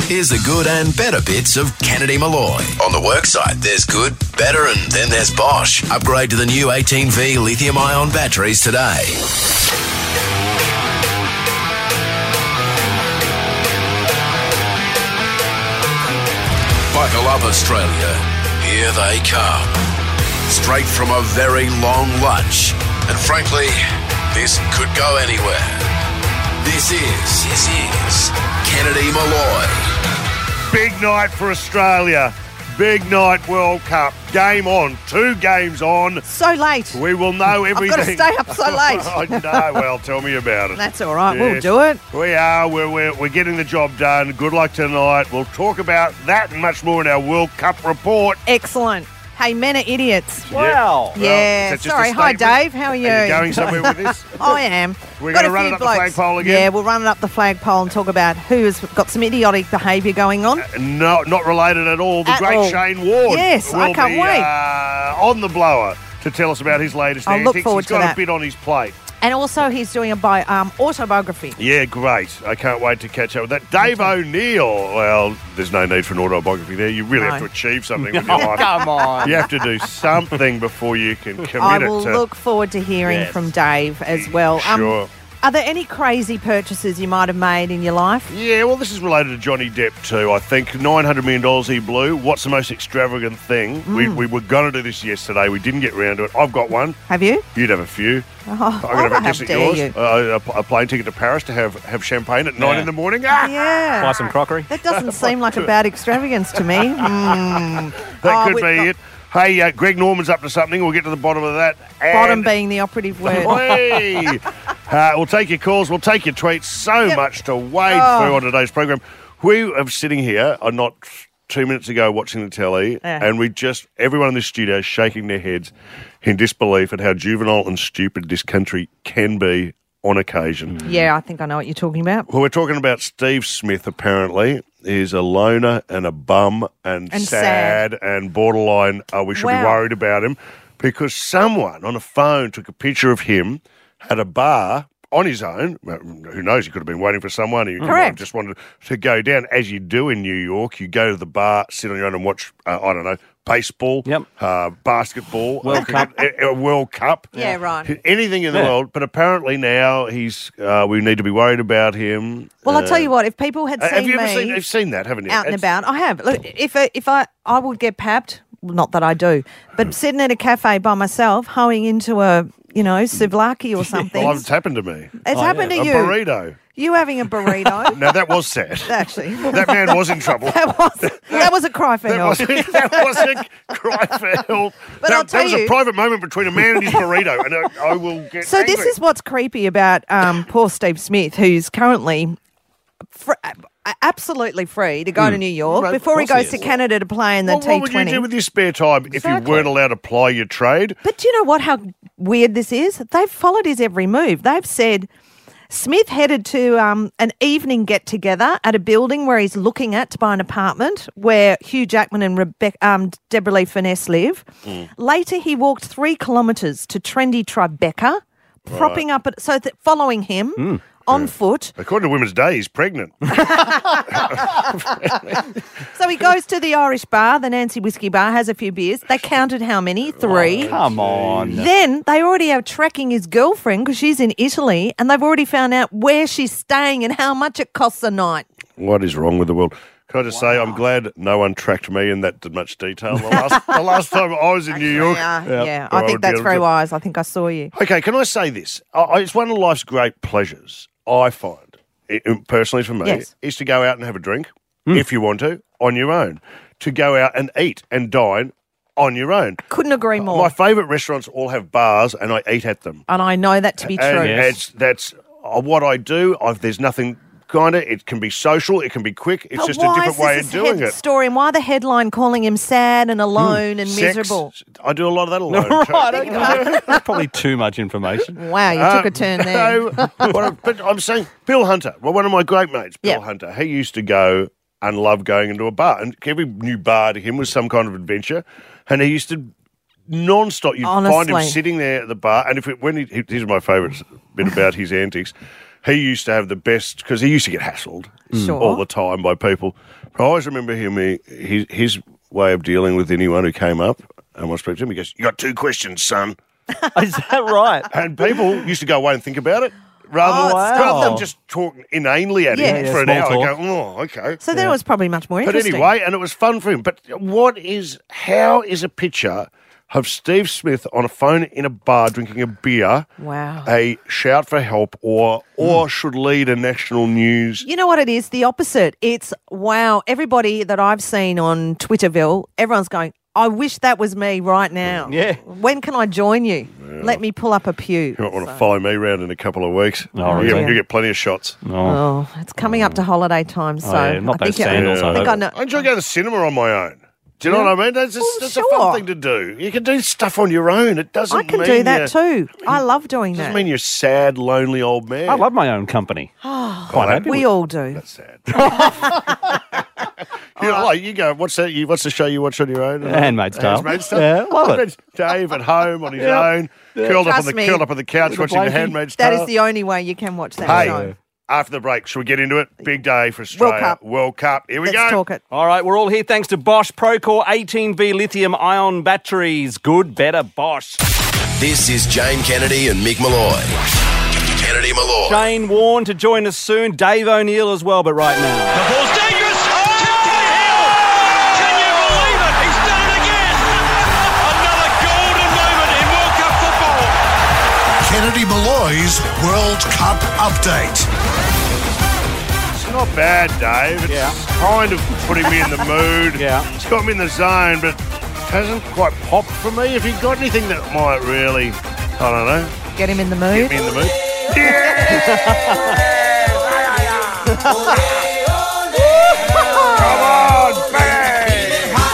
Here's the good and better bits of Kennedy Malloy. On the worksite, there's good, better, and then there's Bosch. Upgrade to the new 18V lithium-ion batteries today. Buckle up, Australia. Here they come. Straight from a very long lunch. And frankly, this could go anywhere. This is Kennedy Malloy. Big night for Australia. Big night World Cup. Game on. 2 games on. So late. We will know everything. I've got to stay up so late. I know. Well, tell me about it. That's all right. Yes. We'll do it. We are. We're getting the job done. Good luck tonight. We'll talk about that and much more in our World Cup report. Excellent. Hey, men are idiots. Wow. Yeah. Is that just Sorry. a Hi, statement? Dave. How are you? Are you going somewhere with this? I am. We're Got going to a run few it up the blokes. flagpole again? Yeah, we'll run it up the flagpole and talk about who has got some idiotic behaviour going on. No, not related at all. The At great all. Shane Ward. Yes, I will can't be, wait. On the blower to tell us about his latest I'll antics. look forward He's to got that. a bit on his plate. And also he's doing a autobiography. Yeah, great. I can't wait to catch up with that. Dave O'Neill. Well, there's no need for an autobiography there. You really have to achieve something with your life. Come on. You have to do something before you can commit I it will to... look forward to hearing Yes. from Dave as well. Sure. Are there any crazy purchases you might have made in your life? Yeah, well, this is related to Johnny Depp too. I think $900 million he blew. What's the most extravagant thing? We were going to do this yesterday. We didn't get round to it. I've got one. Have you? You'd have a few. Oh, I'm going to have a how guess at dare yours. you. A plane ticket to Paris to have champagne at 9 in the morning. Ah! Yeah. Buy some crockery. That doesn't seem like a bad extravagance to me. That could be it. Hey, Greg Norman's up to something. We'll get to the bottom of that. And Bottom being the operative word. Hey! We'll take your calls. We'll take your tweets. So much to wade through on today's program. We are sitting here, not 2 minutes ago, watching the telly, and everyone in this studio is shaking their heads in disbelief at how juvenile and stupid this country can be on occasion. Yeah, I think I know what you're talking about. Well, we're talking about Steve Smith, apparently. Is a loner and a bum and sad and borderline, we should be worried about him because someone on a phone took a picture of him at a bar on his own. Who knows? He could have been waiting for someone. He might have just wanted to go down. As you do in New York, you go to the bar, sit on your own and watch, I don't know, baseball, basketball, World Cup. World Cup. Yeah, right. Anything in the world. But apparently now we need to be worried about him. Well, I'll tell you what, if people had seen have you me ever seen that, haven't you? out and about, I have. Look, if I would get papped, not that I do, but sitting at a cafe by myself, hoeing into a, souvlaki or something. Well, it's happened to me. It's happened to A you. burrito. You having a burrito? No, that was sad. Actually. That man was in trouble. That was a cry for help. That was a cry for help. But I'll tell that was you- a private moment between a man and his burrito, and I will get So angry. this is what's creepy about poor Steve Smith, who's currently absolutely free to go to New York Right, before he of course goes he to is. Canada to play in the Well, T20. what would you do with your spare time if you weren't allowed to ply your trade? But do you know what? How weird this is? They've followed his every move. They've said Smith headed to an evening get-together at a building where he's looking at to buy an apartment where Hugh Jackman and Deborah Lee Finesse live. Later, he walked 3 kilometres to trendy Tribeca, propping up following him on foot. According to Women's Day, he's pregnant. So he goes to the Irish bar, the Nancy Whiskey Bar, has a few beers. They counted how many? 3. Come on. Then they already are tracking his girlfriend because she's in Italy and they've already found out where she's staying and how much it costs a night. What is wrong with the world? Can I just say, I'm glad no one tracked me in that much detail the last time I was in New York. Yeah, Or I think would be that's able very to- wise. I think I saw you. Okay, can I say this? It's one of life's great pleasures, I find, personally for me, Yes. is to go out and have a drink, if you want to, on your own. To go out and eat and dine on your own. Couldn't agree more. My favourite restaurants all have bars and I eat at them. And I know that to be true. And Yes. that's what I do. There's nothing kind of, it can be social, it can be quick. It's But just a why different is way this of his doing head it. story and why the headline calling him sad and alone and Sex, miserable? I do a lot of that alone. Right, that's probably too much information. Wow, you took a turn there. No, but I'm saying Bill Hunter, one of my great mates, Bill Yep. Hunter, he used to go and love going into a bar. And every new bar to him was some kind of adventure. And he used to non-stop, you'd find him Honestly. sitting there at the bar. And here's my favourite bit about his antics. he used to have the best, because he used to get hassled Sure. all the time by people. But I always remember his way of dealing with anyone who came up and I spoke to him. He goes, "You got 2 questions, son." Is that right? And people used to go away and think about it rather than just talk inanely at him Yeah. for an Small hour. talk. And go, "Oh, okay." So then it was probably much more But interesting. anyway, and it was fun for him. But how is a picture of Steve Smith on a phone in a bar drinking a beer Wow. a shout for help or should lead a national news? You know what it is? The opposite. It's, wow, everybody that I've seen on Twitterville, everyone's going, I wish that was me right now. Yeah. When can I join you? Let me pull up a pew. You might want to follow me around in a couple of weeks. Oh, really? You get plenty of shots. Oh, it's coming up to holiday time, so yeah, not I those think sandals, I I think hope. I know. I enjoy going to the cinema on my own. Do you know what I mean? That's a sure. fun thing to do. You can do stuff on your own. It doesn't I can mean do that you're- too. I love doing Doesn't that. mean you're a sad, lonely old man. I love my own company. Quite happy We with all do. That's sad. You go. What's that? What's the show you watch on your own? Handmaid's Tale. Handmaid's Tale. Yeah, love it. Dave at home on his own, curled up Trust me. on the couch watching the blankie. Handmaid's That Tale. is the only way you can watch that Hey, show. after the break, shall we get into it? Big day for Australia. World Cup. Here we Let's go. talk it. All right, we're all here thanks to Bosch Procore 18V lithium-ion batteries. Good, better, Bosch. This is Jane Kennedy and Mick Malloy. Kennedy Malloy. Shane Warne to join us soon. Dave O'Neill as well, but right now. The ball's dangerous. Hill! Can you believe it? He's done it again. Another golden moment in World Cup football. Kennedy Malloy's World Cup update. It's not bad, Dave. It's kind of putting me in the mood. Yeah. It's got me in the zone, but hasn't quite popped for me. Have you got anything that might really, I don't know, Get him in the get mood. me in the mood? Come on, bang!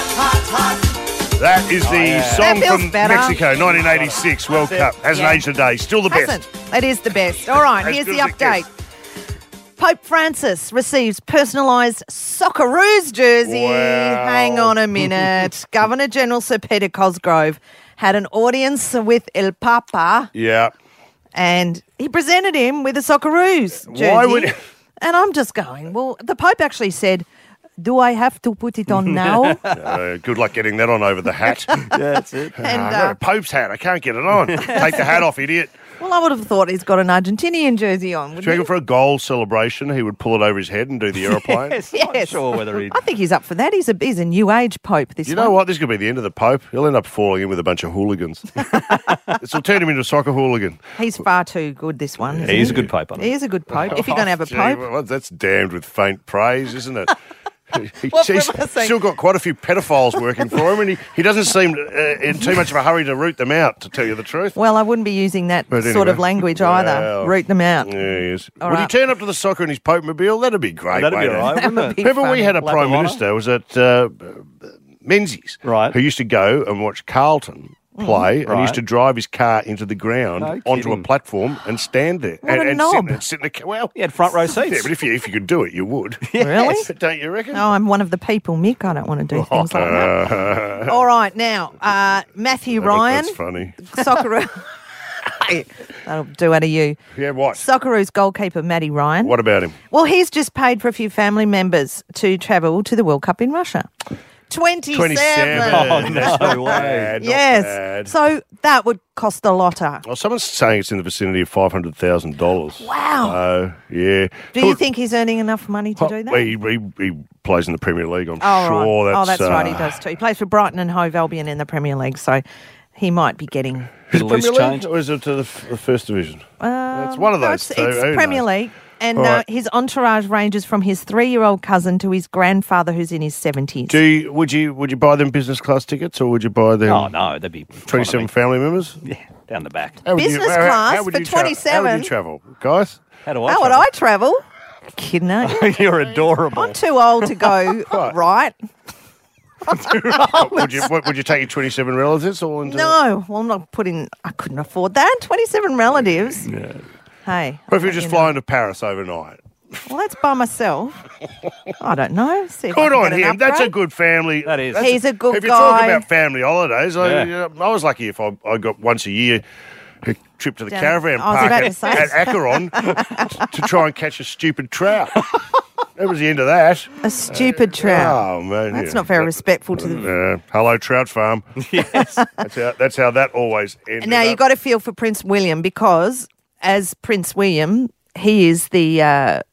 That is the song That feels from better. Mexico, 1986 World Cup. Hasn't aged a day. Still the best. Hasn't. It is the best. All right, As here's good the as it gets. update. Pope Francis receives personalised Socceroos jersey. Wow. Hang on a minute. Governor General Sir Peter Cosgrove had an audience with El Papa Yeah. and he presented him with a Socceroos jersey. Why would- And I'm just going, well, the Pope actually said, do I have to put it on now? Good luck getting that on over the hat. That's it. And, I've got a Pope's hat. I can't get it on. Take the hat off, idiot. well, I would have thought he's got an Argentinian jersey on, Do you wouldn't reckon he? for a goal celebration, he would pull it over his head and do the aeroplane? Yes, not Yes. sure whether he... I think he's up for that. He's a new age Pope, this You one. know what? This could be the end of the Pope. He'll end up falling in with a bunch of hooligans. This will turn him into a soccer hooligan. He's far too good, this one. isn't He's he? a good Pope on it. He is a good Pope. If you're going to have a Gee, Pope. well, that's damned with faint praise, isn't it? What He's am I saying? still got quite a few pedophiles working for him, and he doesn't seem in too much of a hurry to root them out, to tell you the truth. Well, I wouldn't be using that But sort of anyway. language either. Well, Root them out. Yes. All Would he right. turn up to the soccer in his Pope mobile? That'd be great. That'd be wouldn't all it? right, wouldn't it? Be Remember we funny. had a Lap Prime of honour? Minister, was at Menzies, Right. who used to go and watch Carlton play and Right. used to drive his car into the ground No onto a kidding. platform and stand there. What a and knob. sit in the car. Well, He had front row yeah, seats. but if you could do it, you would. Really? Don't you reckon? No, I'm one of the people, Mick. I don't want to do things like that. All right, now, Matthew Ryan, That's funny. Socceroo. That'll do out of you. Yeah, what? Socceroos goalkeeper Matty Ryan. What about him? Well, he's just paid for a few family members to travel to the World Cup in Russia. 27. 27. Oh, That's no not way. bad, not Yes. bad. So that would cost a lotter. Well, someone's saying it's in the vicinity of $500,000. Wow. Oh, yeah. Do you think he's earning enough money to do that? Well, he plays in the Premier League, I'm Oh, sure. right. That's, That's right. He does too. He plays for Brighton and Hove Albion in the Premier League, so he might be getting. Is it Loose Premier change. League or is it to the First Division? It's one of No, those it's two. Who Premier knows? League. And Right. his entourage ranges from his 3-year-old cousin to his grandfather, who's in his 70s. Would you buy them business class tickets or would you buy them Oh, no, they'd be... 27 family members? Yeah, down the back. How would Business how class would for you How would 27? you travel, guys? How do I How would travel? I travel? Kidding, aren't you? You're adorable. I'm too old to go right. Would you take your 27 relatives all into? No, well, I'm not putting. I couldn't afford that. 27 relatives. Yeah. Hey. What if you're just you know. flying to Paris overnight? Well, that's by myself. I don't know. See if I Good can on get an him. That's a upgrade. good family. That is. He's a good If you're talking guy. about family holidays, Yeah. I was lucky if I got once a year a trip to the Down- caravan I was park about at, to say. at Acheron to try and catch a stupid trout. That was the end of that. A stupid trout. Oh, man. That's yeah. not very respectful to the... Hello, Trout Farm. Yes. That's how that always ended Now, up. you've got to feel for Prince William because as Prince William, he is the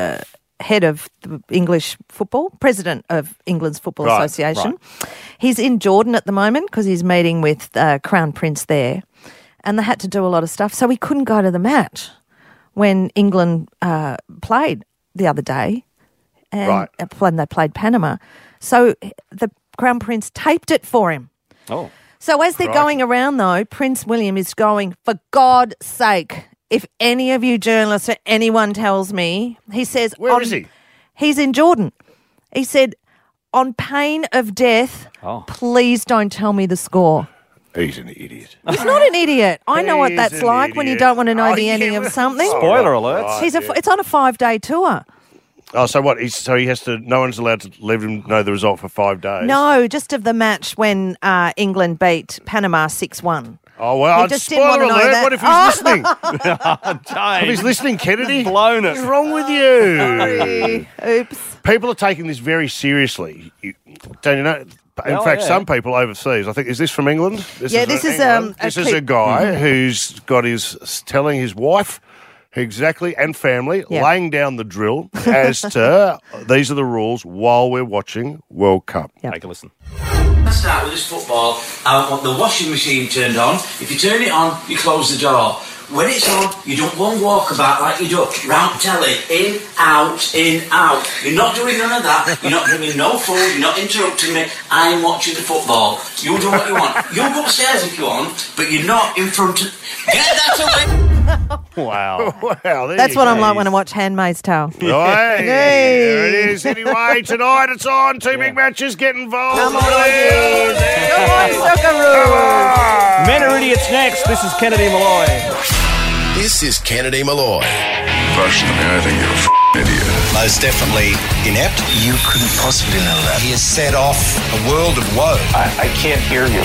head of the English football, president of England's Football Right, Association. He's in Jordan at the moment because he's meeting with Crown Prince there. And they had to do a lot of stuff. So he couldn't go to the match when England played the other day. And when they played Panama. So the Crown Prince taped it for him. Oh. So as they're going around, though, Prince William is going, for God's sake, if any of you journalists or anyone tells me, he says... Where is he? He's in Jordan. He said, on pain of death, please don't tell me the score. He's an idiot. He's not an idiot. I know what He's that's an like when you idiot. don't want to know Oh, the ending yeah. of something. Spoiler alerts. It's on a 5-day tour. Oh, so what? So he has to... No one's allowed to let him know the result for 5 days? No, just of the match when England beat Panama 6-1. Oh, well, He just didn't spoiler want to know alert. that. What if he's listening? If he's listening, Kennedy? Blown it. What's wrong with you? Oops. People are taking this very seriously. Don't you know? In Oh, fact, yeah. some people overseas. I think, is this from England? Yeah, this is, England. a This is a clip. guy who's got telling his wife exactly and family, Yeah. laying down the drill as to these are the rules while we're watching World Cup. Yeah. Take a listen. Let's start with this football. I want the washing machine turned on. If you turn it on, you close the door. When it's on, you don't go and walk about like you do. Round telly, in, out, in, out. You're not doing none of that. You're not bringing no food. You're not interrupting me. I'm watching the football. You do what you want. You'll go upstairs if you want, but you're not in front of... Get that away! Wow. Wow, there That's you what go. I'm like when I watch Handmaid's Tale. Oh, hey, there it is. Anyway, tonight it's on. Two big matches. Get involved. Come on, There. Come on, Socceroos. Men are idiots next. This is Kennedy Malloy. This is Kennedy Malloy. Personally, I think you're a idiot. Most definitely inept. You couldn't possibly know that. He has set off a world of woe. I can't hear you.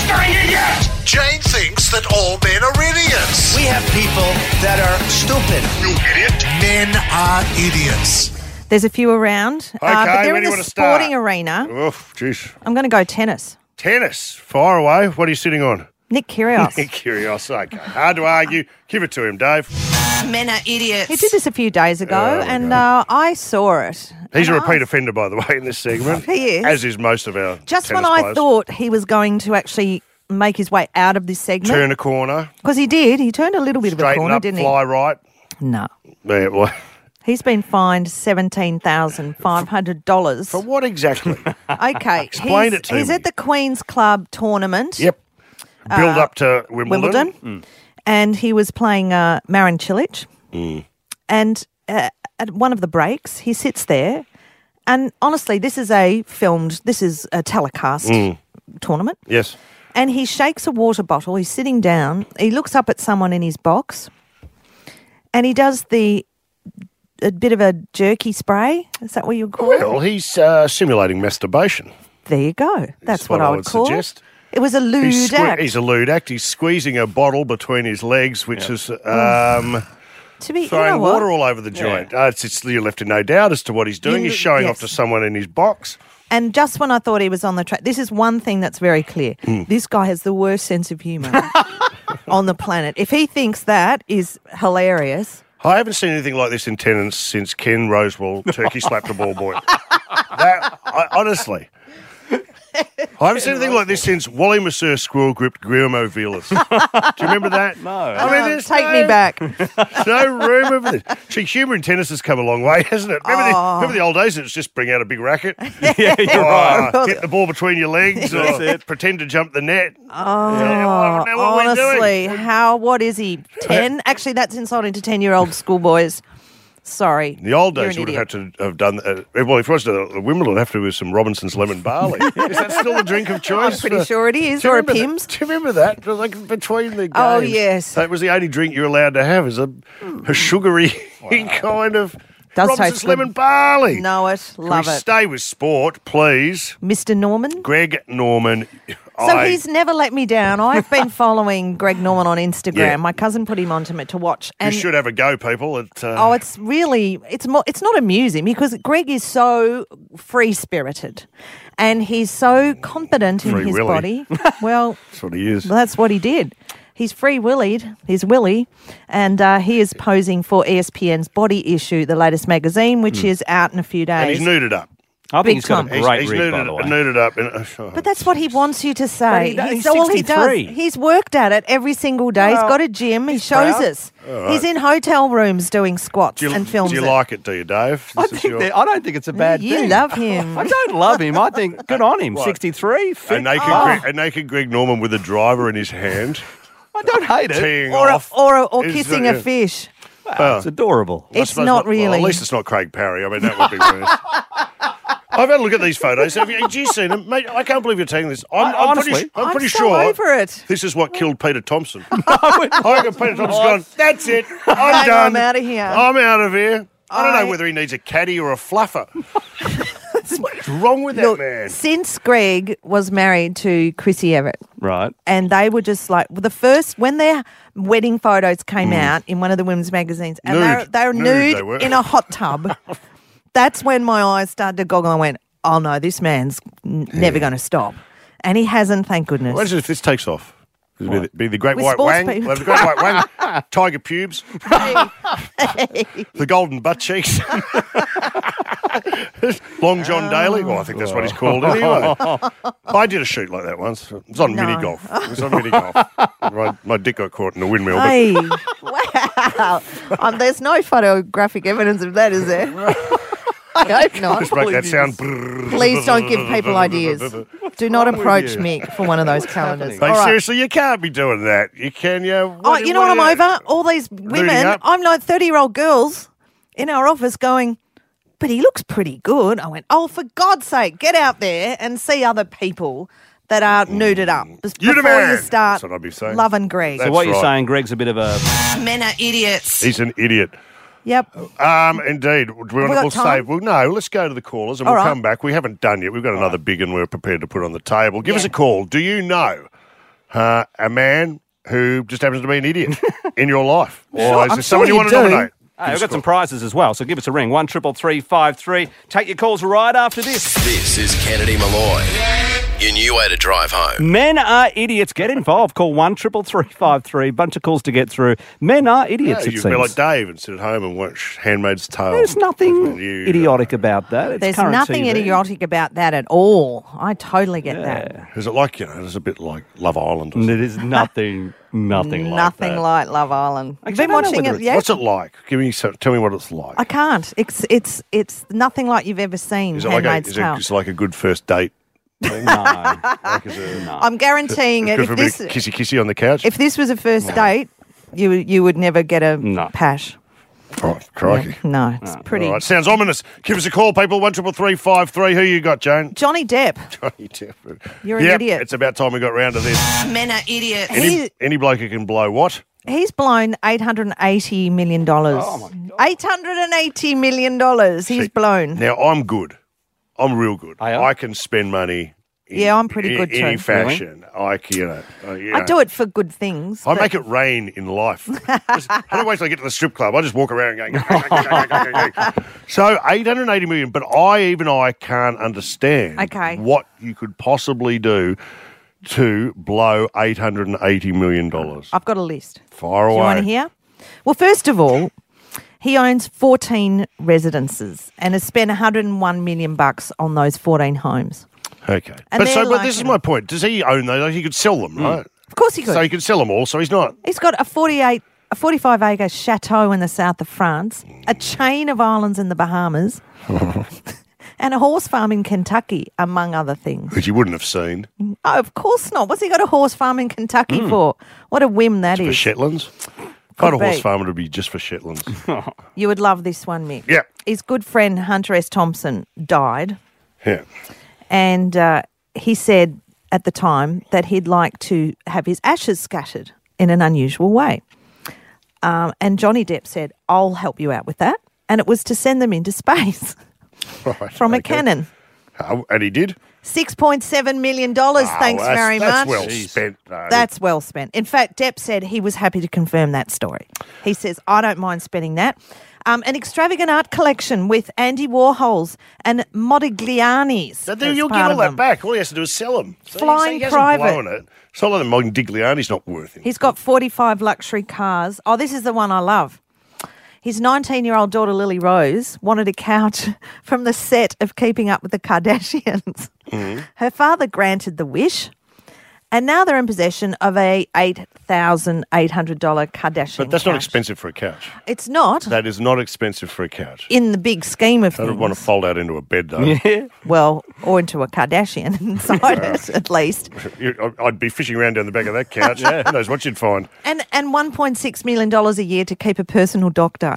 Jane thinks that all men are idiots. We have people that are stupid. You idiot. Men are idiots. There's a few around. Okay, but they're where in do you the want to start? sporting arena. Oh, jeez. I'm going to go tennis. Tennis. Fire away. What are you sitting on? Nick Kyrgios. Kyrgios. Okay. Hard to argue. Give it to him, Dave. Men are idiots. He did this a few days ago, and I saw it. He's a And repeat offender, by the way, in this segment. He is. As is most of our Just when tennis I players. thought he was going to actually make his way out of this segment, Turn a corner. because he did. He turned a little bit of a Straighten corner, up, didn't fly right. he? No. Yeah, well, He's been fined $17,500. for what exactly? Okay. Explain it to He's me. at the Queen's Club tournament. Yep. Build up to Wimbledon. Wimbledon. And he was playing Marin Cilic. And at one of the breaks, he sits there. And honestly, this is a telecast tournament. Yes. And he shakes a water bottle. He's sitting down. He looks up at someone in his box. And he does a bit of a jerky spray. Is that what you call it? Well, he's simulating masturbation. There you go. That's what what I I would would call suggest. it. It was a lewd act. He's a lewd act. He's squeezing a bottle between his legs, which is To be, you throwing know what? water all over the joint. You're left in no doubt as to what he's doing. You- He's showing yes. off to someone in his box. And just when I thought he was on the track, this is one thing that's very clear. This guy has the worst sense of humour on the planet. If he thinks that is hilarious, I haven't seen anything like this in tennis since Ken Rosewell turkey slapped a ball boy. Honestly. I haven't seen anything like this since Wally Masseur squirrel gripped Guillermo Vilas. Do you remember that? No. I mean, there's take no, me back. No room for this. Gee, humour in tennis has come a long way, hasn't it? Remember the old days? It was just bring out a big racket. Yeah, you're right. Hit the ball between your legs or pretend to jump the net. Oh, honestly, what is he? 10? Actually, that's insulting to 10-year-old schoolboys. Sorry. The old You're days an would have idiot. had to have done well, if it was to Wimbledon, it'd have to be some Robinson's lemon barley. Is that still the drink of choice? I'm pretty sure it is, Do you or a remember Pimm's. that? Do you remember that? Like between the games. Oh, yes. That was the only drink you're allowed to have is a sugary kind of Does Robinson's taste good. lemon barley. Know it. Love Can we it. stay with sport, please? Mr. Norman. Greg Norman. So he's never let me down. I've been following Greg Norman on Instagram. Yeah. My cousin put him onto me to watch. You And should have a go, people. it's not amusing because Greg is so free-spirited and he's so confident in Free his Willy. body. Well, That's what he is. that's what he did. He's free-willied, he's Willy, and he is posing for ESPN's Body Issue, the latest magazine, which is out in a few And days. he's nuded up. I Big think he's got a time. great he's rig, by the way. nuded up. But that's what he wants you to say. But he's all he does. 63. He's worked at it every single day. He's got a gym. He shows proud. us. He's in hotel rooms doing squats do you, and films do you it. like it, do you, Dave? I don't think it's a bad You thing. love him. I don't love him. I think good on him. 63, fit. a naked Greg Norman with a driver in his hand, I don't hate it. teeing Or off. Or Is kissing that- a fish. It's adorable. I It's suppose not Well, really. at least it's not Craig Parry. I mean, that would be worse. I've had a look at these photos. Have you seen them? Mate, I can't believe you're taking this. I'm pretty I'm so sure over it. this is what killed Peter Thompson. I reckon Peter Thompson's gone, that's it. I'm done. I'm outta here. I'm out of here. I don't know whether he needs a caddy or a fluffer. What's wrong with that Look, man? since Greg was married to Chrissy Everett, Right. and they were just like when their wedding photos came out in one of the women's magazines, and Nude. they were Nude nude they were. in a hot tub. That's when my eyes started to goggle. I went, "Oh no, this man's never going to stop," and he hasn't. Thank goodness. Imagine if this takes off. It'd be the great With white sports wang. people. We'll have the great white wang. Tiger pubes. The golden butt cheeks. Long John Daly. Well, I think that's what he's called anyway. I did a shoot like that once. It was on No. mini golf. It was on mini golf. My dick got caught in a windmill. But Hey, wow! There's no photographic evidence of that, is there? I hope not. just make that sound. Please don't give people ideas. Do not approach Mick for one of those calendars. Like, All right. seriously, you can't be doing that. You can, yeah. Oh, you know what I'm over? All these women, up? I'm like 30-year-old girls in our office going, but he looks pretty good. I went, oh, for God's sake, get out there and see other people that are nuded up You the before you man. start That's what I'd be saying. loving Greg. So what you're right. saying, Greg's a bit of a... Men are idiots. He's an idiot. Yep. Indeed. got We'll time? save. Well, no, let's go to the callers and All we'll right. come back. We haven't done yet. We've got another big one we're prepared to put on the table. Give us a call. Do you know a man who just happens to be an idiot in your life? Or is I'm there someone sure you want to you do. nominate? Hey, we've got some prizes as well, so give us a ring. 133353. Take your calls right after this. This is Kennedy Malloy. Your new way to drive home. Men are idiots. Get involved. Call 133353. Bunch of calls to get through. Men are idiots, Yeah, it you'd seems. be like Dave and sit at home and watch Handmaid's Tale. There's nothing You- idiotic about that. It's There's current nothing TV. idiotic about that at all. I totally get that. Is it like, there's a bit like Love Island or And something? it is nothing like Nothing that. like Love Island. You've Actually, been I don't know watching whether it it's- yet? What's it like? Tell me what it's like. I can't. It's nothing like you've ever seen. Is it like Handmaid's Tale. it's like a good first date? No. Like, is it I'm guaranteeing it. good If for a bit this of kissy on the couch? if this was a first date, you would never get a No. pash. Oh, crikey. No, it's pretty. All right, sounds ominous. Give us a call, people. 133353. Who you got, Joan? Johnny Depp. Johnny Depp. You're an Yep, idiot. It's about time we got round to this. Men are idiots. Any bloke who can blow what? He's blown $880 million. Oh my God. $880 million he's blown. Now, I'm good. I'm real good. Are you? I can spend money in Yeah, I'm pretty good any too. fashion. I do it for good things. I but- make it rain in life. I don't wait till I get to the strip club. I just walk around going. So 880 million, but I can't understand Okay. what you could possibly do to blow $880 million. I've got a list. Fire Do away. you want to hear? Well, first of all, he owns 14 residences and has spent $101 million on those 14 homes. Okay. And But they're but this is like- my point. Does he own those? He could sell them, right? Of course he could. So he could sell them all, so he's not. He's got a 45-acre chateau in the south of France, a chain of islands in the Bahamas, and a horse farm in Kentucky, among other things. Which you wouldn't have seen. Oh, of course not. What's he got a horse farm in Kentucky for? What a whim that For is. Shetlands? If I had a Could horse be. farm, it would be just for Shetlands. You would love this one, Mick. Yeah. His good friend Hunter S. Thompson died, Yeah. and he said at the time that he'd like to have his ashes scattered in an unusual way. And Johnny Depp said, I'll help you out with that. and it was to send them into space Right, from a okay. cannon. Oh, and he did? $6.7 million, thanks very That's much. well spent, though. That's well spent. In fact, Depp said he was happy to confirm that story. He says, I don't mind spending that. An extravagant art collection with Andy Warhol's and Modigliani's. So as you'll get part all of that them. back. All he has to do is sell them. So Flying he hasn't private. blown it. It's not like Modigliani's not worth it. He's got 45 luxury cars. Oh, this is the one I love. His 19-year-old daughter, Lily Rose, wanted a couch from the set of Keeping Up with the Kardashians. Mm-hmm. Her father granted the wish, and now they're in possession of a $8,800 Kardashian But that's not couch. expensive for a couch. It's not, That is not expensive for a couch. in the big scheme of I don't want to things. fold out into a bed, though. Well, or into a Kardashian inside it, at least. I'd be fishing around down the back of that couch. Who knows what you'd find. And $1.6 million a year to keep a personal doctor.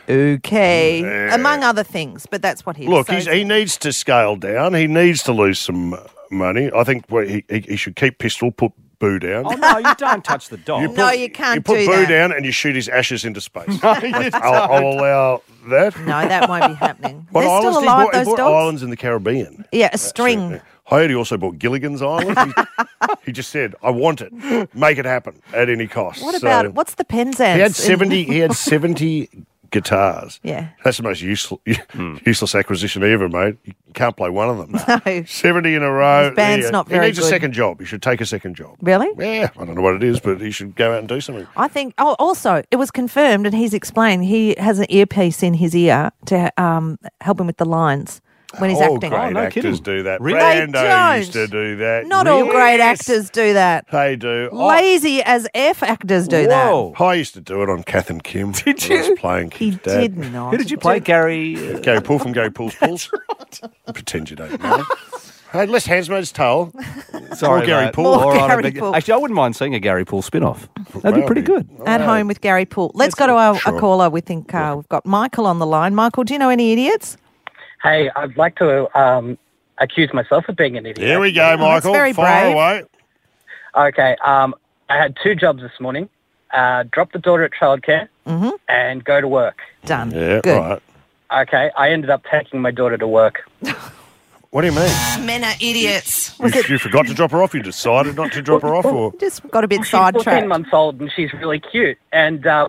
Okay. Among other things, but that's what he Look, so- he needs to scale down. He needs to lose some money. I think he should keep Pistol, put Boo down. Oh, no, you don't touch the dog. No, you can't You put do Boo that. down and you shoot his ashes into space. I'll allow that. No, that won't be happening. What They're islands still did he alive, bought? He those bought dogs? islands in the Caribbean. Yeah, a string. I heard he also bought Gilligan's Island. He just said, "I want it. Make it happen at any cost." What about it? What's the Penzance? He had 70. He had 70 guitars. Yeah. That's the most useless acquisition ever, mate. You can't play one of them. No. 70 in a row. His band's not very He needs good. a second job. He should take a second job. Really? Yeah, I don't know what it is, but he should go out and do something. I think. Oh, also, it was confirmed, and he's explained he has an earpiece in his ear to help him with the lines when he's All acting. great no actors kidding. do that. Really? They Brando used to don't. do that. Not all great Yes, actors do that. They do. Lazy as F actors do Whoa. I used to do it on Kath and Kim. Did when I was you? playing that. He Kim's dad. did not. Who did you play, Gary? Gary Poole from Gary Poole's Pools. Pretend you don't know. Hey, Les Hansmode's tale. Sorry, Or Gary mate. Poole. More All right, Gary I beg- Poole. Actually, I wouldn't mind seeing a Gary Poole spin-off. That'd be Well, pretty good. At home with Gary Poole. Let's go to a caller. We think we've got Michael on the line. Michael, do you know any idiots? Hey, I'd like to accuse myself of being an idiot. Here we go, Michael. very Fire brave. away. Okay, I had two jobs this morning. Drop the daughter at childcare and go to work. Done. Yeah, Good. right. Okay, I ended up taking my daughter to work. What do you mean? Men are idiots. You forgot to drop her off? You decided not to drop her off? Or Just got a bit She's 14 sidetracked. months old and she's really cute. And I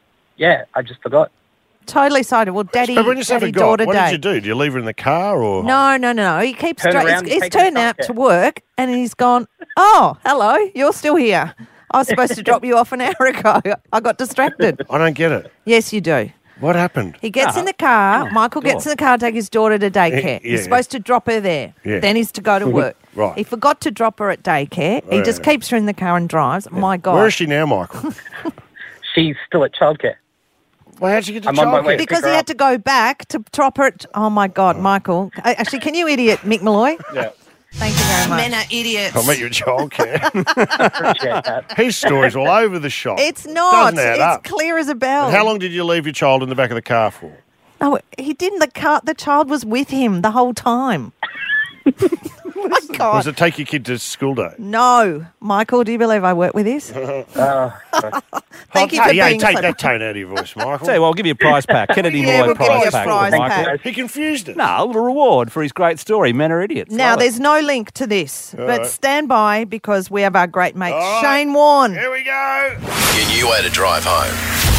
just forgot. Totally sidetracked. Well, But when you say daddy forgot, daughter what day. did you do? Do you leave her in the car or? No. He keeps Turn straight. around and He's take her turned to out childcare. to work, and he's gone. Oh, hello, you're still here. I was supposed to drop you off an hour ago. I got distracted. I don't get it. Yes, you do. What happened? He gets in the car. Michael gets in the car to take his daughter to daycare. Yeah. He's supposed to drop her there. Yeah. Then he's to go to work. Right. He forgot to drop her at daycare. He just keeps her in the car and drives. My God. Where is she now, Michael? She's still at childcare. Well, how'd she get to I'm on my way. childcare? Because pick he her had up. to go back to drop her at... Oh, my God, Michael. Actually, can you idiot Mick Malloy? Yeah. Thank you very much. Men are idiots. I'll meet you at childcare. Appreciate that. His story's all over the shop. It's not. Doesn't add It's up. clear as a bell. And how long did you leave your child in the back of the car for? No, he didn't. The child was with him the whole time. My God. Was it take your kid to school day? No. Michael, do you believe I work with this? Thank you for being take so- that tone out of your voice, Michael. Tell you what, I'll give you a prize pack. Kennedy Yeah, Malloy we'll give you prize a pack. prize Michael. pack. He confused us. No, a little reward for his great story. Men are idiots. Now, Love it. there's no link to this, but right. stand by because we have our great mate, All right. Shane Warne. Here we go. Your new way to drive home.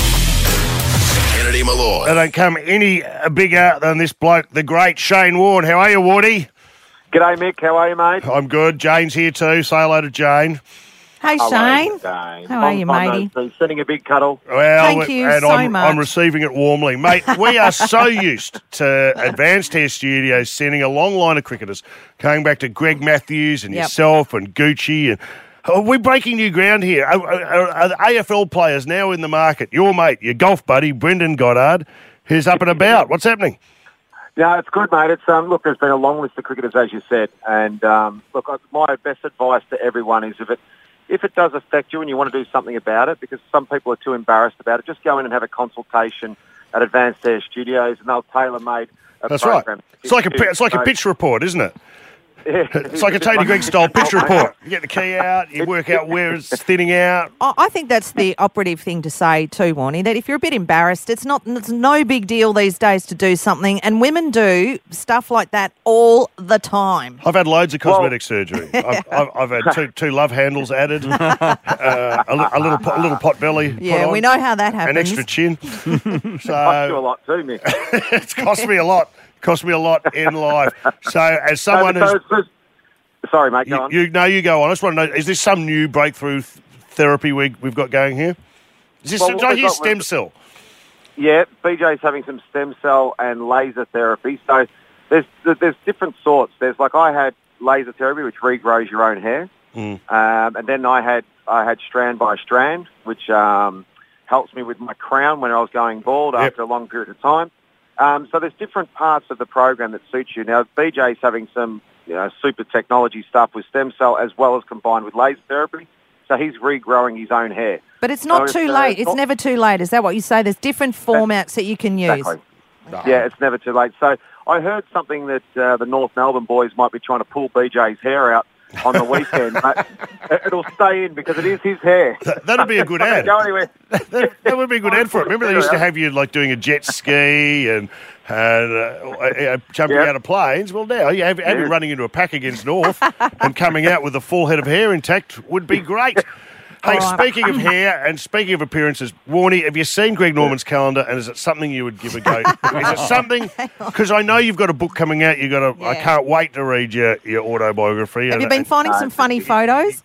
Kennedy They Malloy. don't come any bigger than this bloke, the great Shane Warne. How are you, Wardy? G'day, Mick. How are you, mate? I'm good. Jane's here too. Say hello to Jane. Hey, Shane. How How are you, matey? Sending a big cuddle. Well, Thank you and so I'm much. receiving it warmly. Mate, we are so used to Advanced Air Studios sending a long line of cricketers, going back to Greg Matthews and Yep. yourself and Gucci. And are we breaking new ground here? Are the AFL players now in the market? Your mate, your golf buddy, Brendan Goddard, who's up and about. What's happening? No, it's good, mate. It's look, there's been a long list of cricketers, as you said, and look, my best advice to everyone is if it does affect you and you want to do something about it, because some people are too embarrassed about it, just go in and have a consultation at Advanced Air Studios, and they'll tailor-made a That's right. program. It's like a pitch report, isn't it? It's like a Tony Greig style pitch report. You get the key out, you work out where it's thinning out. I think that's the operative thing to say too, Warnie, that if you're a bit embarrassed, it's no big deal these days to do something, and women do stuff like that all the time. I've had loads of cosmetic surgery. I've had two love handles added, a little pot belly. Yeah, put on, we know how that happens. an extra chin. So I do a lot too, Mick. it's cost me a lot. Cost me a lot in life. So as someone who's... Sorry, mate, go on. You go on. I just want to know, is this some new breakthrough therapy we've got going here? Is this did I hear stem cell? Yeah, BJ's having some stem cell and laser therapy. So there's different sorts. There's I had laser therapy, which regrows your own hair. And then I had strand by strand, which helps me with my crown when I was going bald after a long period of time. So there's different parts of the program that suit you. Now, BJ's having some super technology stuff with stem cell as well as combined with laser therapy. So he's regrowing his own hair. But it's not too late. It's never too late. Is that what you say? There's different formats that you can use. Exactly. Yeah, it's never too late. So I heard something that the North Melbourne boys might be trying to pull BJ's hair out on the weekend, but it'll stay in because it is his hair. That'd be a good ad. Go anywhere. That would be a good ad for it. Remember they used to have you doing a jet ski and jumping out of planes? Well, now you have you running into a pack against North and coming out with a full head of hair intact would be great. Hey, speaking of hair and speaking of appearances, Warnie, have you seen Greg Norman's calendar, and is it something you would give a go? Is it something? Because I know you've got a book coming out. I can't wait to read your autobiography. Have you been finding some funny photos?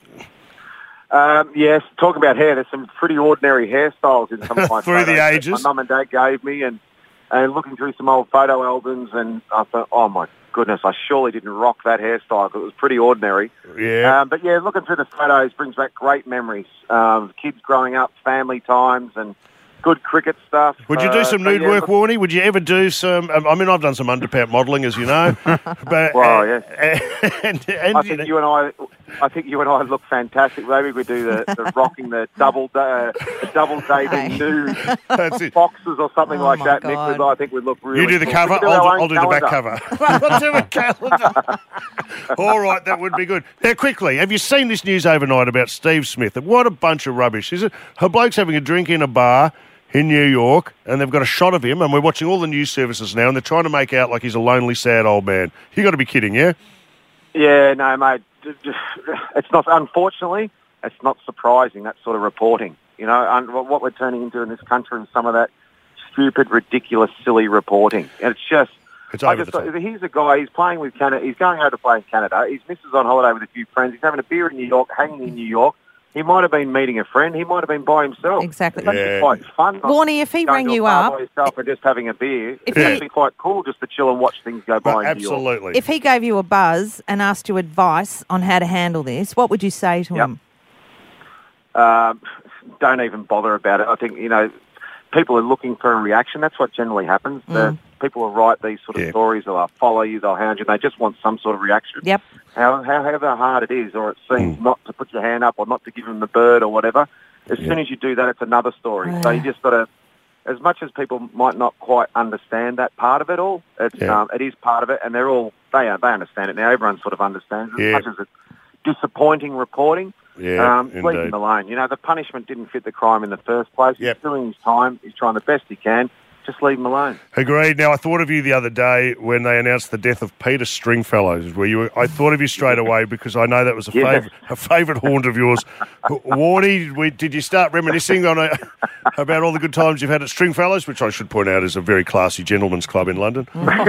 Yes, talking about hair, there's some pretty ordinary hairstyles in some of my through photos the ages. that my mum and dad gave me, and looking through some old photo albums, and I thought, oh my goodness, I surely didn't rock that hairstyle because it was pretty ordinary. Yeah. But yeah, looking through the photos brings back great memories. Kids growing up, family times, and good cricket stuff. Would you do some nude work, Warnie? Would you ever do some... I mean, I've done some underpant modelling, as you know. But, well, yes. And I think you and I look fantastic. Maybe we do the rocking the double dating nude boxes or something like that, Nick. I think we'd look really You do the cool. cover, I'll do the back cover. I'll do a calendar. All right, that would be good. Now, quickly, have you seen this news overnight about Steve Smith? What a bunch of rubbish. Is it? Her bloke's having a drink in a bar in New York, and they've got a shot of him, and we're watching all the news services now, and they're trying to make out like he's a lonely, sad old man. You got to be kidding, yeah? Yeah, no, mate. It's not. Unfortunately, it's not surprising, that sort of reporting. You know, and what we're turning into in this country is some of that stupid, ridiculous, silly reporting. And it's just. He's a guy. He's playing with Canada. He's going over to play in Canada. His missus on holiday with a few friends. He's having a beer in New York, hanging in New York. He might have been meeting a friend. He might have been by himself. Exactly. It's quite fun. Warnie, if he rang you up... by yourself and just having a beer, it's actually quite cool just to chill and watch things go by in New York. Absolutely. If he gave you a buzz and asked you advice on how to handle this, what would you say to him? Don't even bother about it. I think, people are looking for a reaction. That's what generally happens. People will write these sort of stories, they'll follow you, they'll hound you, and they just want some sort of reaction. Yep. However hard it is, or it seems not to put your hand up or not to give them the bird or whatever, as soon as you do that, it's another story. So you just got to, as much as people might not quite understand that part of it all, it is part of it, and they understand it now. Everyone sort of understands it. As much as it's disappointing reporting, leave him alone. The punishment didn't fit the crime in the first place. He's doing his time. He's trying the best he can. Just leave him alone. Agreed. Now, I thought of you the other day when they announced the death of Peter Stringfellow. I thought of you straight away because I know that was a favourite haunt of yours. Warnie, did you start reminiscing about all the good times you've had at Stringfellows, which I should point out is a very classy gentleman's club in London?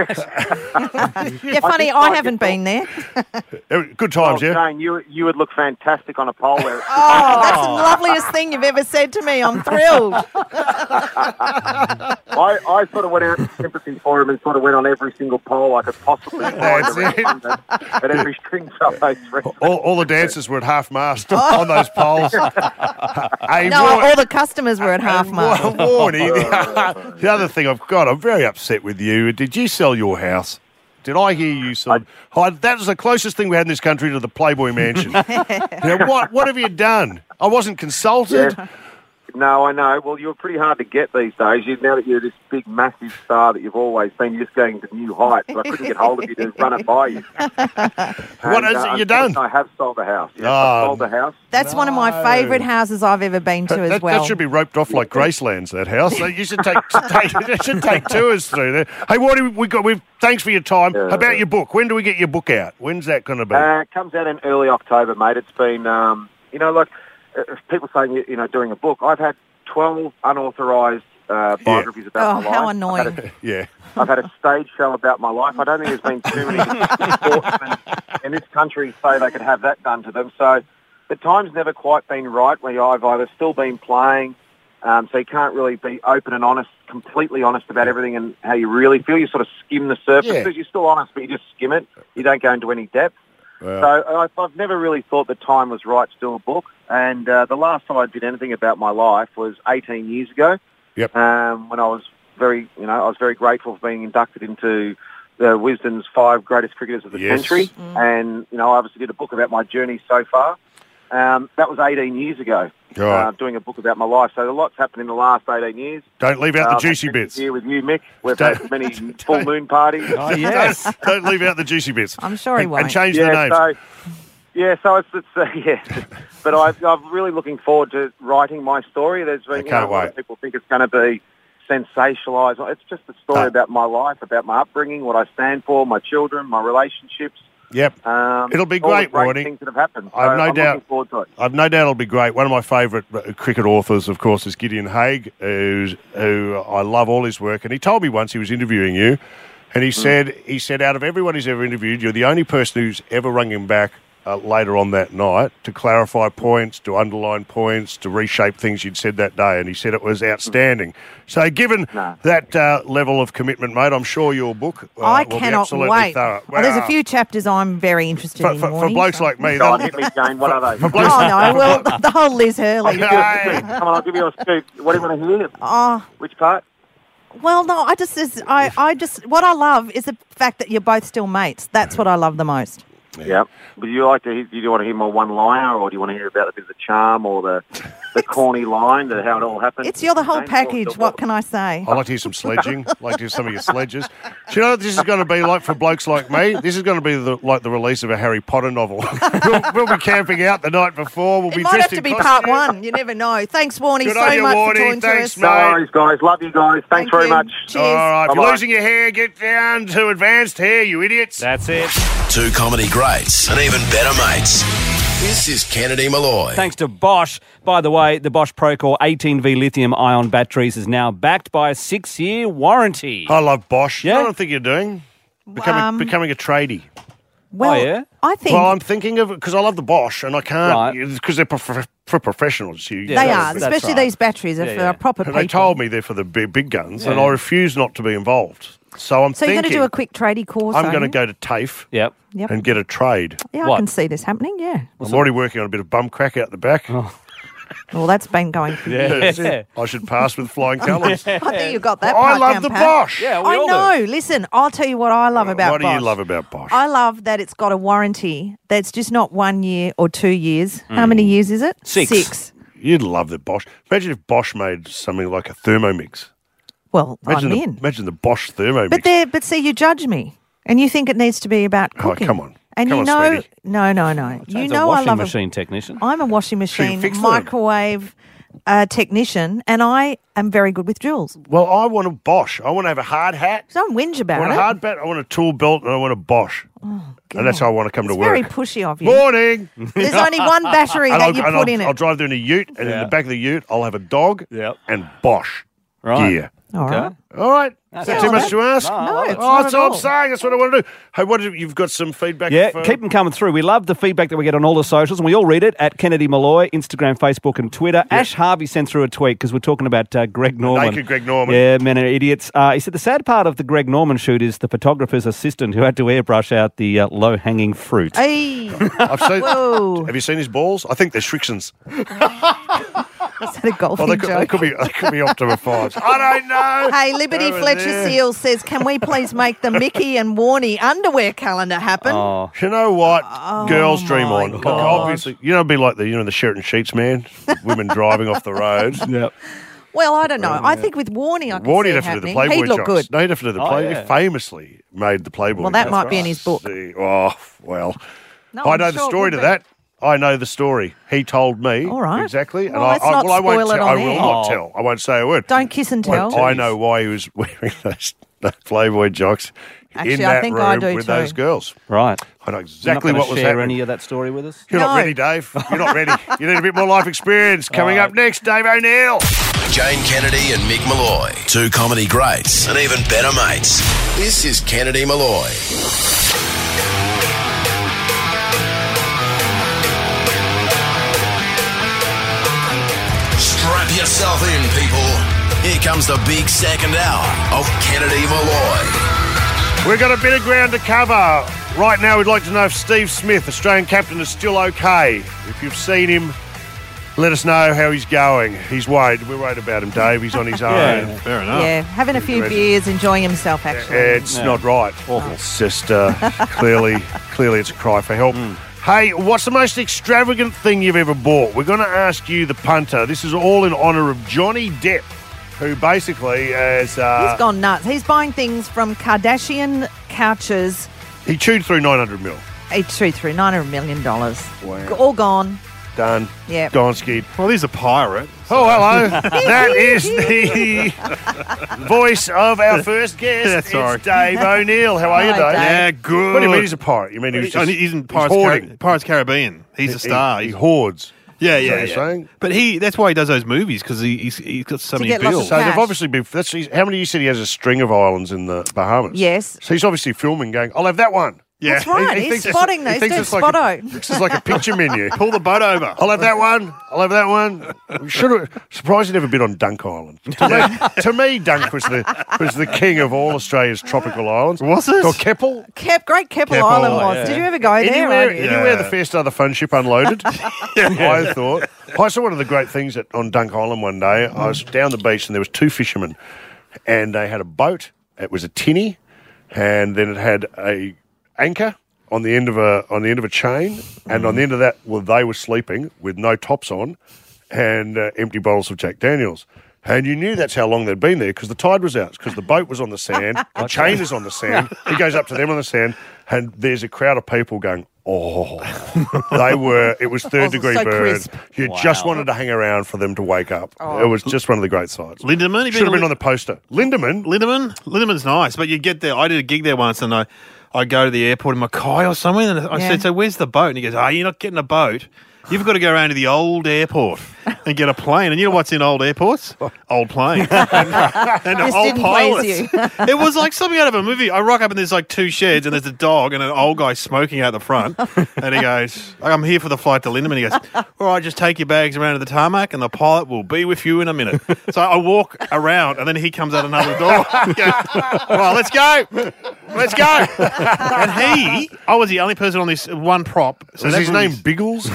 Funny, I haven't been there. Good times, Jane, you would look fantastic on a pole. That's the loveliest thing you've ever said to me. I'm thrilled. I sort of went out in sympathy for him and sort of went on every single pole I could possibly find at every Stringfellow. All the dancers were at half-mast on those poles. All the customers were at half-mast. Warnie, the other thing I'm very upset with you. Did you sell your house? Did I hear you sell? That was the closest thing we had in this country to the Playboy Mansion. What have you done? I wasn't consulted. Yeah. No, I know. Well, you're pretty hard to get these days. Now that you're this big, massive star that you've always been, you're just going to new heights. So I couldn't get hold of you to run it by you. What is it you done? I have sold the house. Yes, Oh, I sold the house. That's one of my favourite houses I've ever been to as well. That should be roped off like Gracelands, that house. So you should take tours through there. Hey, Wardy, thanks for your time. Yeah. How about your book? When do we get your book out? When's that going to be? It comes out in early October, mate. It's been, people saying, doing a book. I've had 12 unauthorised biographies about my life. How annoying. I've had a stage show about my life. I don't think there's been too many sportsmen in this country say they could have that done to them. So the time's never quite been right where I've either still been playing, so you can't really be open and honest, completely honest about everything and how you really feel. You sort of skim the surface because you're still honest, but you just skim it. You don't go into any depth. Wow. So I've never really thought the time was right to do a book. And the last time I did anything about my life was 18 years ago. Yep. When I was very grateful for being inducted into the Wisden's 5 greatest cricketers of the century. And, I obviously did a book about my journey so far. That was 18 years ago, doing a book about my life. So a lot's happened in the last 18 years. Don't leave out the juicy bits. Here with you, Mick. We've had many full moon parties. Oh, yes. Don't leave out the juicy bits. I'm sure he won't. And change the names. So it's But I'm really looking forward to writing my story. There's been, a lot of people think it's going to be sensationalised. It's just a story about my life, about my upbringing, what I stand for, my children, my relationships. Yep. It'll be great, Wardy. Things that have happened. I've no doubt. Looking forward to it. I've no doubt it'll be great. One of my favourite cricket authors, of course, is Gideon Haigh, who I love all his work. And he told me once he was interviewing you, and he said out of everyone he's ever interviewed, you're the only person who's ever rung him back later on that night to clarify points, to underline points, to reshape things you'd said that day. And he said it was outstanding. So given that level of commitment, mate, I'm sure your book I will cannot be absolutely wait. thorough. Well, there's a few chapters I'm very interested in. For blokes like me. Go on, hit me, Jane. What are they? For blokes the whole Liz Hurley. Come on, I'll give you a scoop. What do you want to hear? Which part? Well, no, I just what I love is the fact that you're both still mates. That's what I love the most. Yeah. But do you want to hear my one-liner, or do you want to hear about a bit of the charm or the corny line, how it all happened? You're the whole package. What can I say? I'd like to hear some sledging. I'd like to hear some of your sledges. Do you know what this is going to be like for blokes like me? This is going to be like the release of a Harry Potter novel. we'll be camping out the night before. We'll be might have to be part 1. You never know. Thanks, Warnie, so much for talking to us. No worries, guys. Love you guys. Thanks very much. Cheers. All right. If Bye-bye. you're losing your hair, get down to advanced hair, you idiots. That's it. 2 comedy greats and even better mates. This is Kennedy Malloy. Thanks to Bosch. By the way, the Bosch Procore 18V lithium-ion batteries is now backed by a 6-year warranty. I love Bosch. Yeah? I don't think you're doing. Becoming a tradie. Well, I think... Well, I'm thinking of it because I love the Bosch and I can't... Because they're for professionals. They are, especially these batteries are for proper people. They told me they're for the big guns and I refuse not to be involved. So I'm thinking... So you're going to do a quick tradie course, I'm going to go to TAFE and get a trade. Yeah, I can see this happening, yeah. I'm already working on a bit of bum crack out the back. Well, that's been going for years. I should pass with flying colours. I think you got that I part love down, the Pat. Bosch. Yeah, we I all know. Listen, I'll tell you what I love about Bosch. What do you love about Bosch? I love that it's got a warranty that's just not 1 year or 2 years. How many years is it? 6. You'd love that Bosch. Imagine if Bosch made something like a Thermomix. Well, I'm in. Imagine the Bosch Thermomix. But see, you judge me, and you think it needs to be about cooking. Oh, come on. And Come you on, know, sweetie. no. You know, a I love washing machine technician. I'm a washing machine, fix them. microwave technician, and I am very good with drills. Well, I want a Bosch. I want to have a hard hat. Don't whinge I about want it. a hard bat. I want a tool belt, and I want a Bosch. And that's how I want to come to It's work. very pushy of you. Morning. There's only one battery And that you put in I'll it. drive there in a ute, and in the back of the ute, I'll have a dog and Bosch gear. All right. All right. Is that too much to ask? No, it's Oh, not that's at all I'm all. saying. That's what I want to do. Hey, you've got some feedback? Yeah, for... keep them coming through. We love the feedback that we get on all the socials, and we all read it at Kennedy Malloy, Instagram, Facebook, and Twitter. Ash Harvey sent through a tweet because we're talking about Greg Norman. Naked Greg Norman. Yeah, men are idiots. He said the sad part of the Greg Norman shoot is the photographer's assistant who had to airbrush out the low-hanging fruit. Hey. I've seen. Whoa. Have you seen his balls? I think they're Shrixons. that a golfing They joke? could be Optima 5s. I don't know. Hey, Liberty Over Fletcher there. Seal says, can we please make the Mickey and Warnie underwear calendar happen? Oh. You know what? Girls dream my on. Look, God. obviously, it'd be like the Sheraton Sheets man, women driving off the road. Yep. Well, I don't know. I think with Warnie, I can see Warnie'd it have to do the happening. Playboy He'd look jokes. good. No, he'd have to do the Oh, Playboy. yeah. He famously made the Playboy. Well, that jokes. might be in his book. Oh, well. No, I I'm know the sure it story would to be. that. I know the story. He told me. All right. Exactly. Well, let's not I won't spoil it tell. on I will air. not tell. I won't say a word. Don't kiss and Well, tell. I know why he was wearing those Playboy jocks Actually, in I that think room I do with too. those girls. Right. I know You're exactly not what gonna was share happening. any of that story with us? You're not No. ready, Dave. You're not ready. You need a bit more life experience. Coming up next, Dave O'Neill. Jane Kennedy and Mick Malloy. Two comedy greats and even better mates. This is Kennedy Malloy. Strap yourself in, people. Here comes the big second hour of Kennedy Malloy. We've got a bit of ground to cover. Right now, we'd like to know if Steve Smith, Australian captain, is still okay. If you've seen him, let us know how he's going. He's worried. We're worried about him, Dave. He's on his own. Yeah. Fair enough. Yeah, having a few beers, enjoying himself, actually. It's not right. It's just clearly it's a cry for help. Hey, what's the most extravagant thing you've ever bought? We're going to ask you, the punter. This is all in honour of Johnny Depp, who basically has... He's gone nuts. He's buying things from Kardashian couches. He chewed through 900 mil. He chewed through $900 million. Wow. All gone. Done. Yeah. Gone skid. Well, he's a pirate. Oh, hello. That is the voice of our first guest. That's all It's right. Dave O'Neill. How are you, Hi, Dave? Dave. Yeah, good. What do you mean he's a pirate? You mean he's in hoarding. Pirates Caribbean. He's a star. He hoards. Yeah, Is that yeah, what you're yeah. saying? But that's why he does those movies, because he's got so To many get lots of bills. So Cash. they've obviously been... how many you said he has a string of islands in the Bahamas? Yes. So he's obviously filming going, I'll have that one. Yeah. That's right. He's thinks spotting it's- those. he thinks He's it's like spotto. This is like a picture menu. Pull the boat over. I'll have that one. I'll have that one. Should have surprised he never been on Dunk Island. To me, Dunk was the king of all Australia's tropical islands. Was it? Or Keppel. Great Keppel Keppel, Island was. yeah. Did you ever go there? Anywhere, Rodney? anywhere the Fair Star the Fun Ship unloaded, I thought. I saw one of the great things on Dunk Island one day. I was down the beach and there was two fishermen, and they had a boat. It was a tinny, and then it had a anchor on the end of a chain, and on the end of that, they were sleeping with no tops on, and empty bottles of Jack Daniels. And you knew that's how long they'd been there because the tide was out, because the boat was on the sand, the chain is on the sand, he goes up to them on the sand, and there's a crowd of people going, oh, it was third degree so burn. crisp. You just wanted to hang around for them to wake up. It was just one of the great sights. Lindemann? Should have been on the poster. Lindemann? Lindeman's nice, but you get there. I did a gig there once, and I go to the airport in Mackay or somewhere, and I said, so where's the boat? And he goes, you're not getting a boat. You've got to go around to the old airport and get a plane. And you know what's in old airports? Old planes. and This old didn't pilots. please you. It was like something out of a movie. I rock up and there's like two sheds and there's a dog and an old guy smoking out the front. And he goes, I'm here for the flight to Lindemann. He goes, all right, just take your bags around to the tarmac and the pilot will be with you in a minute. So I walk around and then he comes out another door. He goes, well, let's go. Let's go. And I was the only person on this one prop. So Was that his really- name Biggles?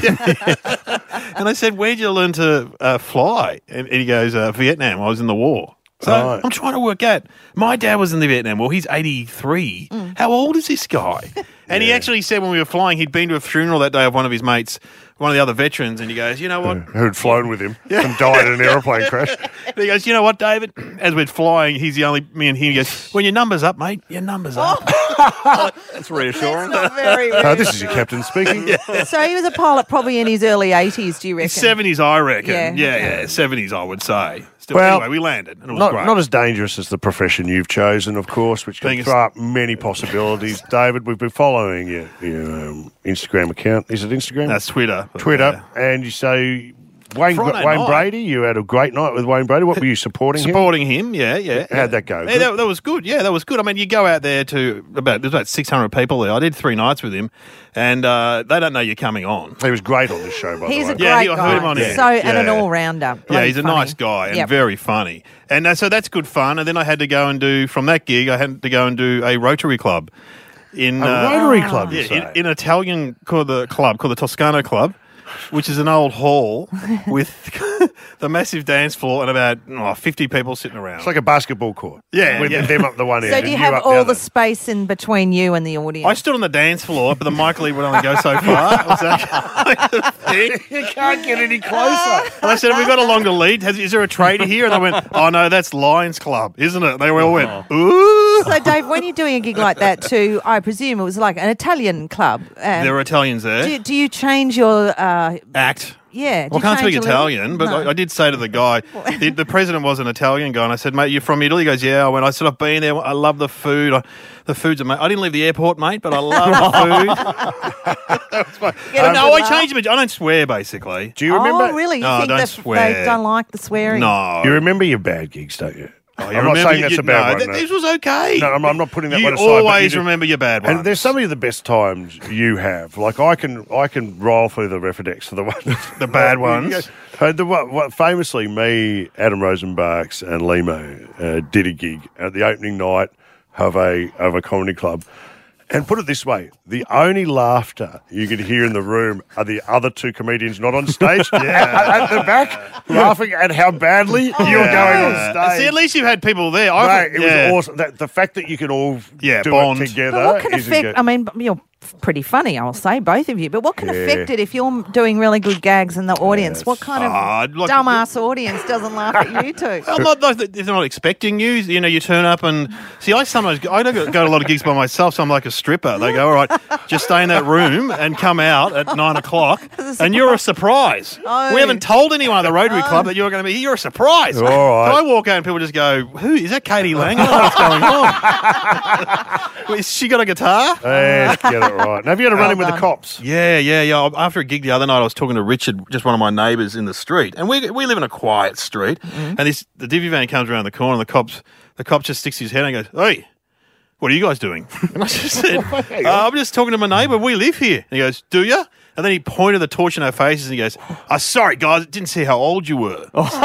And I said, where'd you learn to fly? And he goes, Vietnam. I was in the war. So Right. I'm trying to work out. My dad was in the Vietnam War. He's 83. How old is this guy? And he actually said when we were flying, he'd been to a funeral that day of one of his mates, one of the other veterans, and he goes, you know what? Who'd flown with him and died in an aeroplane crash. And he goes, you know what, David? As we're flying, he's the only, me and him, he goes, when your number's up, mate, your number's up. That's reassuring. Not very This is your captain speaking. So he was a pilot probably in his early 80s, do you reckon? 70s, I reckon. Yeah. Yeah, 70s, I would say. Still, Well, anyway, we landed, and it was Not, great. not as dangerous as the profession you've chosen, of course, which can Being a- throw up many possibilities. David, we've been following your Instagram account. Is it Instagram? That's Twitter. Twitter. And you say Wayne Friday night. Brady, you had a great night with Wayne Brady. What were you supporting him? Supporting him, yeah. How'd that go? Yeah, that was good. Yeah, that was good. I mean, you go out there to there's about 600 people there. I did 3 nights with him, and they don't know you're coming on. He was great on this show, by He's the a way. Yeah, great I guy. heard him on here. So, and an Yeah. all-rounder. Yeah, Bloody he's a funny. nice guy and Yep. very funny. And so that's good fun. And then I had to go and do, from that gig, I had to go and do a Rotary Club. In A Rotary Club, you yeah, say? in Italian called the Toscano Club. which is an old hall with the massive dance floor and about 50 people sitting around. It's like a basketball court. Yeah, with yeah. them up the one end. So and do you have up all the the space in between you and the audience? I stood on the dance floor, but the mic lead would only go so far. Was that the thing? You can't get any closer. And I said, have we got a longer lead? Is there a trader here? And they went, oh, no, that's Lions Club, isn't it? They all went, ooh. So, Dave, when you're doing a gig like that too, I presume it was like an Italian club. There were Italians there. Do you change your Act. Yeah. Well, I can't speak Italian, but I did say to the guy, the president was an Italian guy, and I said, mate, you're from Italy? He goes, yeah. I said, I've been there. I love the food. The food's amazing. I didn't leave the airport, mate, but I love the food. No, I changed it. I don't swear, basically. Do you remember? Oh, really? You No, think don't that swear. they don't like the swearing? No. You remember your bad gigs, don't you? Oh, I'm not saying that's a bad one. This was okay. No, I'm not putting that You one aside. but always do- remember your bad ones. And there's some of the best times you have. Like I can roll through the Refidex for the ones, The bad ones. Famously, me, Adam Rosenbachs, and Limo did a gig at the opening night of a comedy club. And put it this way, the only laughter you could hear in the room are the other two comedians not on stage at the back, laughing at how badly you're going on stage. See, at least you've had people there. Mate, it was awesome. The fact that you can all do bond it together. But what can is affect? I mean, you're pretty funny, I'll say, both of you. But what can affect it if you're doing really good gags in the audience? What kind of dumbass audience doesn't laugh at you two? Well, they're not expecting you. You know, you turn up and see. I don't go to a lot of gigs by myself, so I'm like a stripper. They go, all right, just stay in that room and come out at 9 o'clock, and you're a surprise. Oh. We haven't told anyone at the Rotary Club that you're going to be here. You're a surprise. All right. So I walk out and people just go, "Who is that? Katie Lang? I don't know what's going on? Has she got a guitar?" Let's get it right. Now, have you had a run in with the cops? Yeah. After a gig the other night, I was talking to Richard, just one of my neighbours in the street, and we live in a quiet street. And the divvy van comes around the corner, and the cop just sticks his head and goes, "Hey, what are you guys doing?" And I just said, "I'm just talking to my neighbour. We live here." And he goes, "Do you?" And then he pointed the torch in our faces and he goes, "Oh, sorry, guys, didn't see how old you were."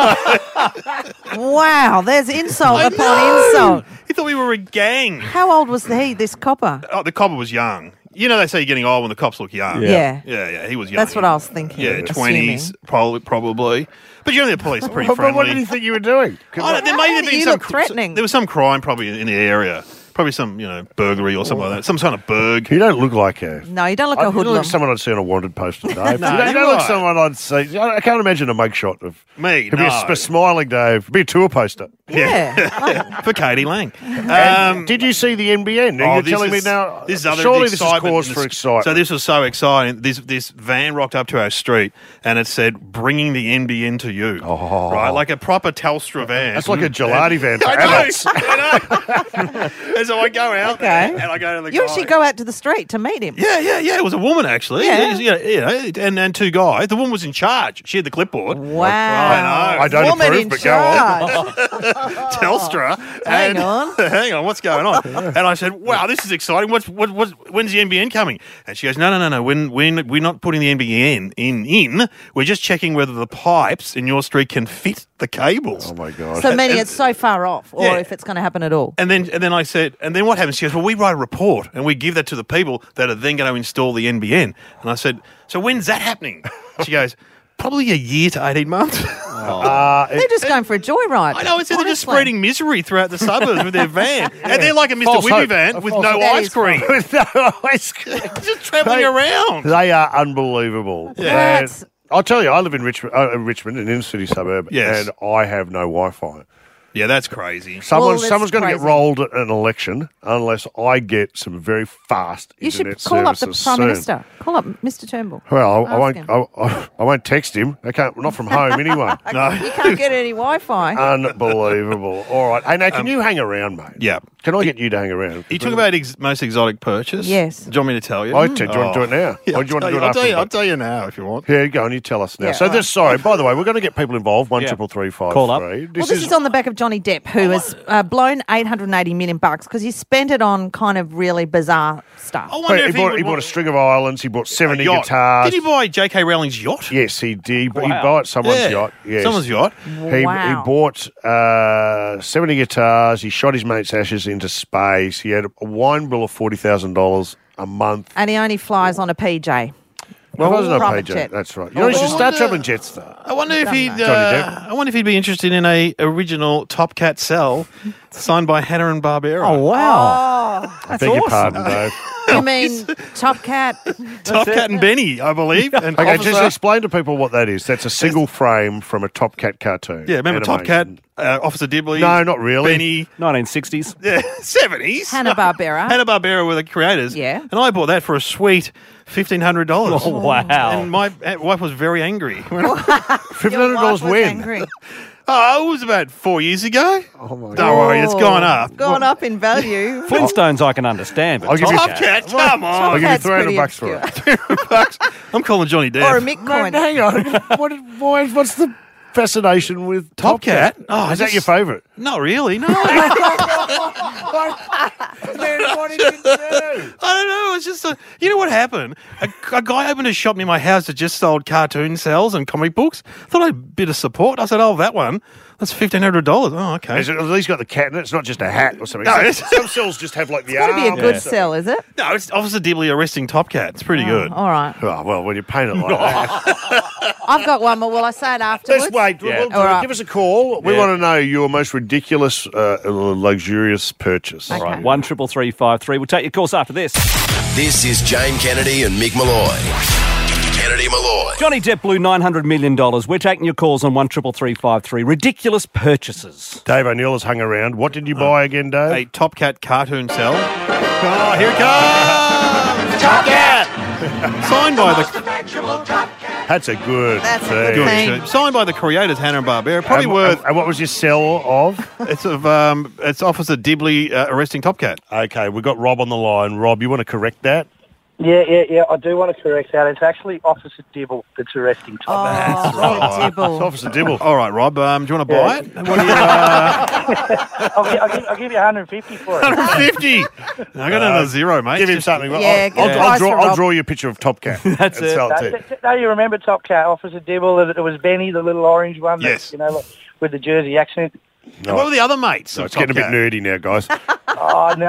Wow, there's insult upon insult. He thought we were a gang. How old was he, this copper? Oh, the copper was young. You know, they say you're getting old when the cops look young. Yeah. Yeah, he was young. That's what I was thinking. Yeah, assuming. 20s, probably. But generally the police are pretty But friendly. what did you think you were doing? There may have been You some look threatening. There was some crime probably in the area. Probably some, burglary or something like that. Some kind of burg. You don't look like a... No, you don't look a You look hoodlum. like someone I'd see on a wanted poster, Dave. No, you don't you're look like right. someone I'd see... I can't imagine a mugshot of... Me, Could be a smiling Dave. It'd be a tour poster. Yeah. For Katie Lang. Did you see the NBN? You're telling me now... This is other surely this is excitement cause in for this- excitement. So this was so exciting. This van rocked up to our street and it said, "Bringing the NBN to you." Oh. Right, like a proper Telstra van. That's like a gelati van for I adults. know. And so I go out Okay. and I go to the You guy. actually go out to the street to meet him. Yeah. It was a woman actually. Yeah. And two guys. The woman was in charge. She had the clipboard. Wow. I know. I don't Woman approve, in but go on. charge. Telstra. Hang on. Hang on, what's going on? And I said, "Wow, this is exciting. When's the NBN coming?" And she goes, "No. We're not putting the NBN in. We're just checking whether the pipes in your street can fit the cables." Oh, my God. So meaning it's so far off, or Yeah. if it's going to happen at all. And then I said, and then what happens? She goes, "Well, we write a report and we give that to the people that are then going to install the NBN." And I said, "So when's that happening?" She goes, "Probably a year to 18 months." They're just going for a joyride. I know, it's they're just honestly. spreading misery throughout the suburbs with their van. And they're like a Mr. False Whippy hope. van A with false no hope. That ice is cream. With no ice cream. Just travelling around. They are unbelievable. Yeah. And I'll tell you, I live in Richmond, an inner-city suburb, Yes. and I have no Wi-Fi. Yeah, that's crazy. Well, that's Someone's going to get crazy. rolled at an election unless I get some very fast You should internet call up the services Prime soon. Minister. Call up Mr. Turnbull. Well, I Ask won't. him. I won't text him. I can't. Not from home anyway. No. You can't get any Wi-Fi. Unbelievable. All right. Hey, now, can you hang around, mate? Yeah. Can I get you to hang around? You talk about most exotic purchase? Yes. Do you want me to tell you? Do you want to do it now? Yeah, Or do you want to do it I'll after? tell you, the I'll break? tell you now if you want. Here you go, and you tell us now. Yeah, So all right. this, sorry, by the way, we're going to get people involved. 1-333-553. Call up. Well, this is on the back of Johnny Depp, who has blown $880 million because he spent it on kind of really bizarre stuff. I wonder He if bought would a want string of islands. He bought 70 a yacht. guitars. Did he buy J.K. Rowling's yacht? Yes, he did. He Wow. bought someone's Yeah. yacht. Yes. Someone's yacht. He Wow. bought 70 guitars. He shot his mate's ashes into space. He had a wine bill of $40,000 a month. And he only flies on a PJ. Well, wasn't a Private PJ. jet. That's right. You know, you should start travelling Jetstar. I wonder if he'd. Johnny Depp. I wonder if he'd be interested in a original Top Cat cell signed by Hanna and Barbera. Oh, wow. Oh, I beg your pardon, Dave. you mean Top Cat? Top Cat and Benny, I believe. And Okay, just Officer- explain to people what that is. That's a single frame from a Top Cat cartoon. Yeah, remember Top Cat, Animation. Officer Dibley? No, not really. Benny. 1960s. Yeah, 70s. Hanna-Barbera. Hanna-Barbera were the creators. Yeah. And I bought that for a sweet $1,500. Oh, wow. And my wife was very angry. $1,500 when? Oh, it was about 4 years ago. Oh, my God. Don't worry, it's gone up. Gone up in value. Flintstones I can understand, but I'll give you Top Cat, come on. I'll give you Cat's pretty $300 for obscure. it. I'm calling Johnny Depp. Or a Mick coin. Hang on. What's the fascination with Top Cat? Oh, Is that your favourite? Not really, no. What did you do? I don't know. It's just you know what happened? A guy opened a shop near my house that just sold cartoon cells and comic books. Thought I'd a bit of support. I said, "Oh, that one. That's $1,500." Oh, okay. Has it at least got the cat in it? It's not just a hat or something. No, Some cells just have like the It's got to be a arm. good cell, is it? No, it's Officer Dibley arresting Top Cat. It's pretty good. All right. Oh, well, when you paint it like that. I've got one more. Will I say it afterwards? Let's wait. Yeah. Well, All right. give us a call. We Yeah. want to know your most ridiculous, luxurious purchase. Okay. Right, 133353. We'll take your calls after this. This is Jane Kennedy and Mick Malloy. Kennedy Malloy. Johnny Depp blew $900 million. We're taking your calls on 133353. Ridiculous purchases. Dave O'Neill has hung around. What did you buy again, Dave? A Top Cat cartoon cell. Oh, here it comes! Top Cat! Signed by the That's a good That's a thing. good thing. signed by the creators Hanna and Barbera. Probably And- worth. and what was your sell of? It's Officer Dibley arresting Top Cat. Okay, we've got Rob on the line. Rob, you want to correct that? Yeah. I do want to correct that. It's actually Officer Dibble that's arresting Tom. Oh, It's Dibble. Officer Dibble. All right, Rob. Do you want to buy it? What do you? I'll give you 150 for it. 150. I got another zero, mate. Give him something. Yeah, good price I'll for Rob. draw you a picture of Top Cat. That's and it. sell to you. No, you remember Top Cat, Officer Dibble? It was Benny, the little orange one. Yes. That, like, with the Jersey accent. And what were the other mates? No, of it's getting a Top bit Cat? nerdy now, guys. Oh, no,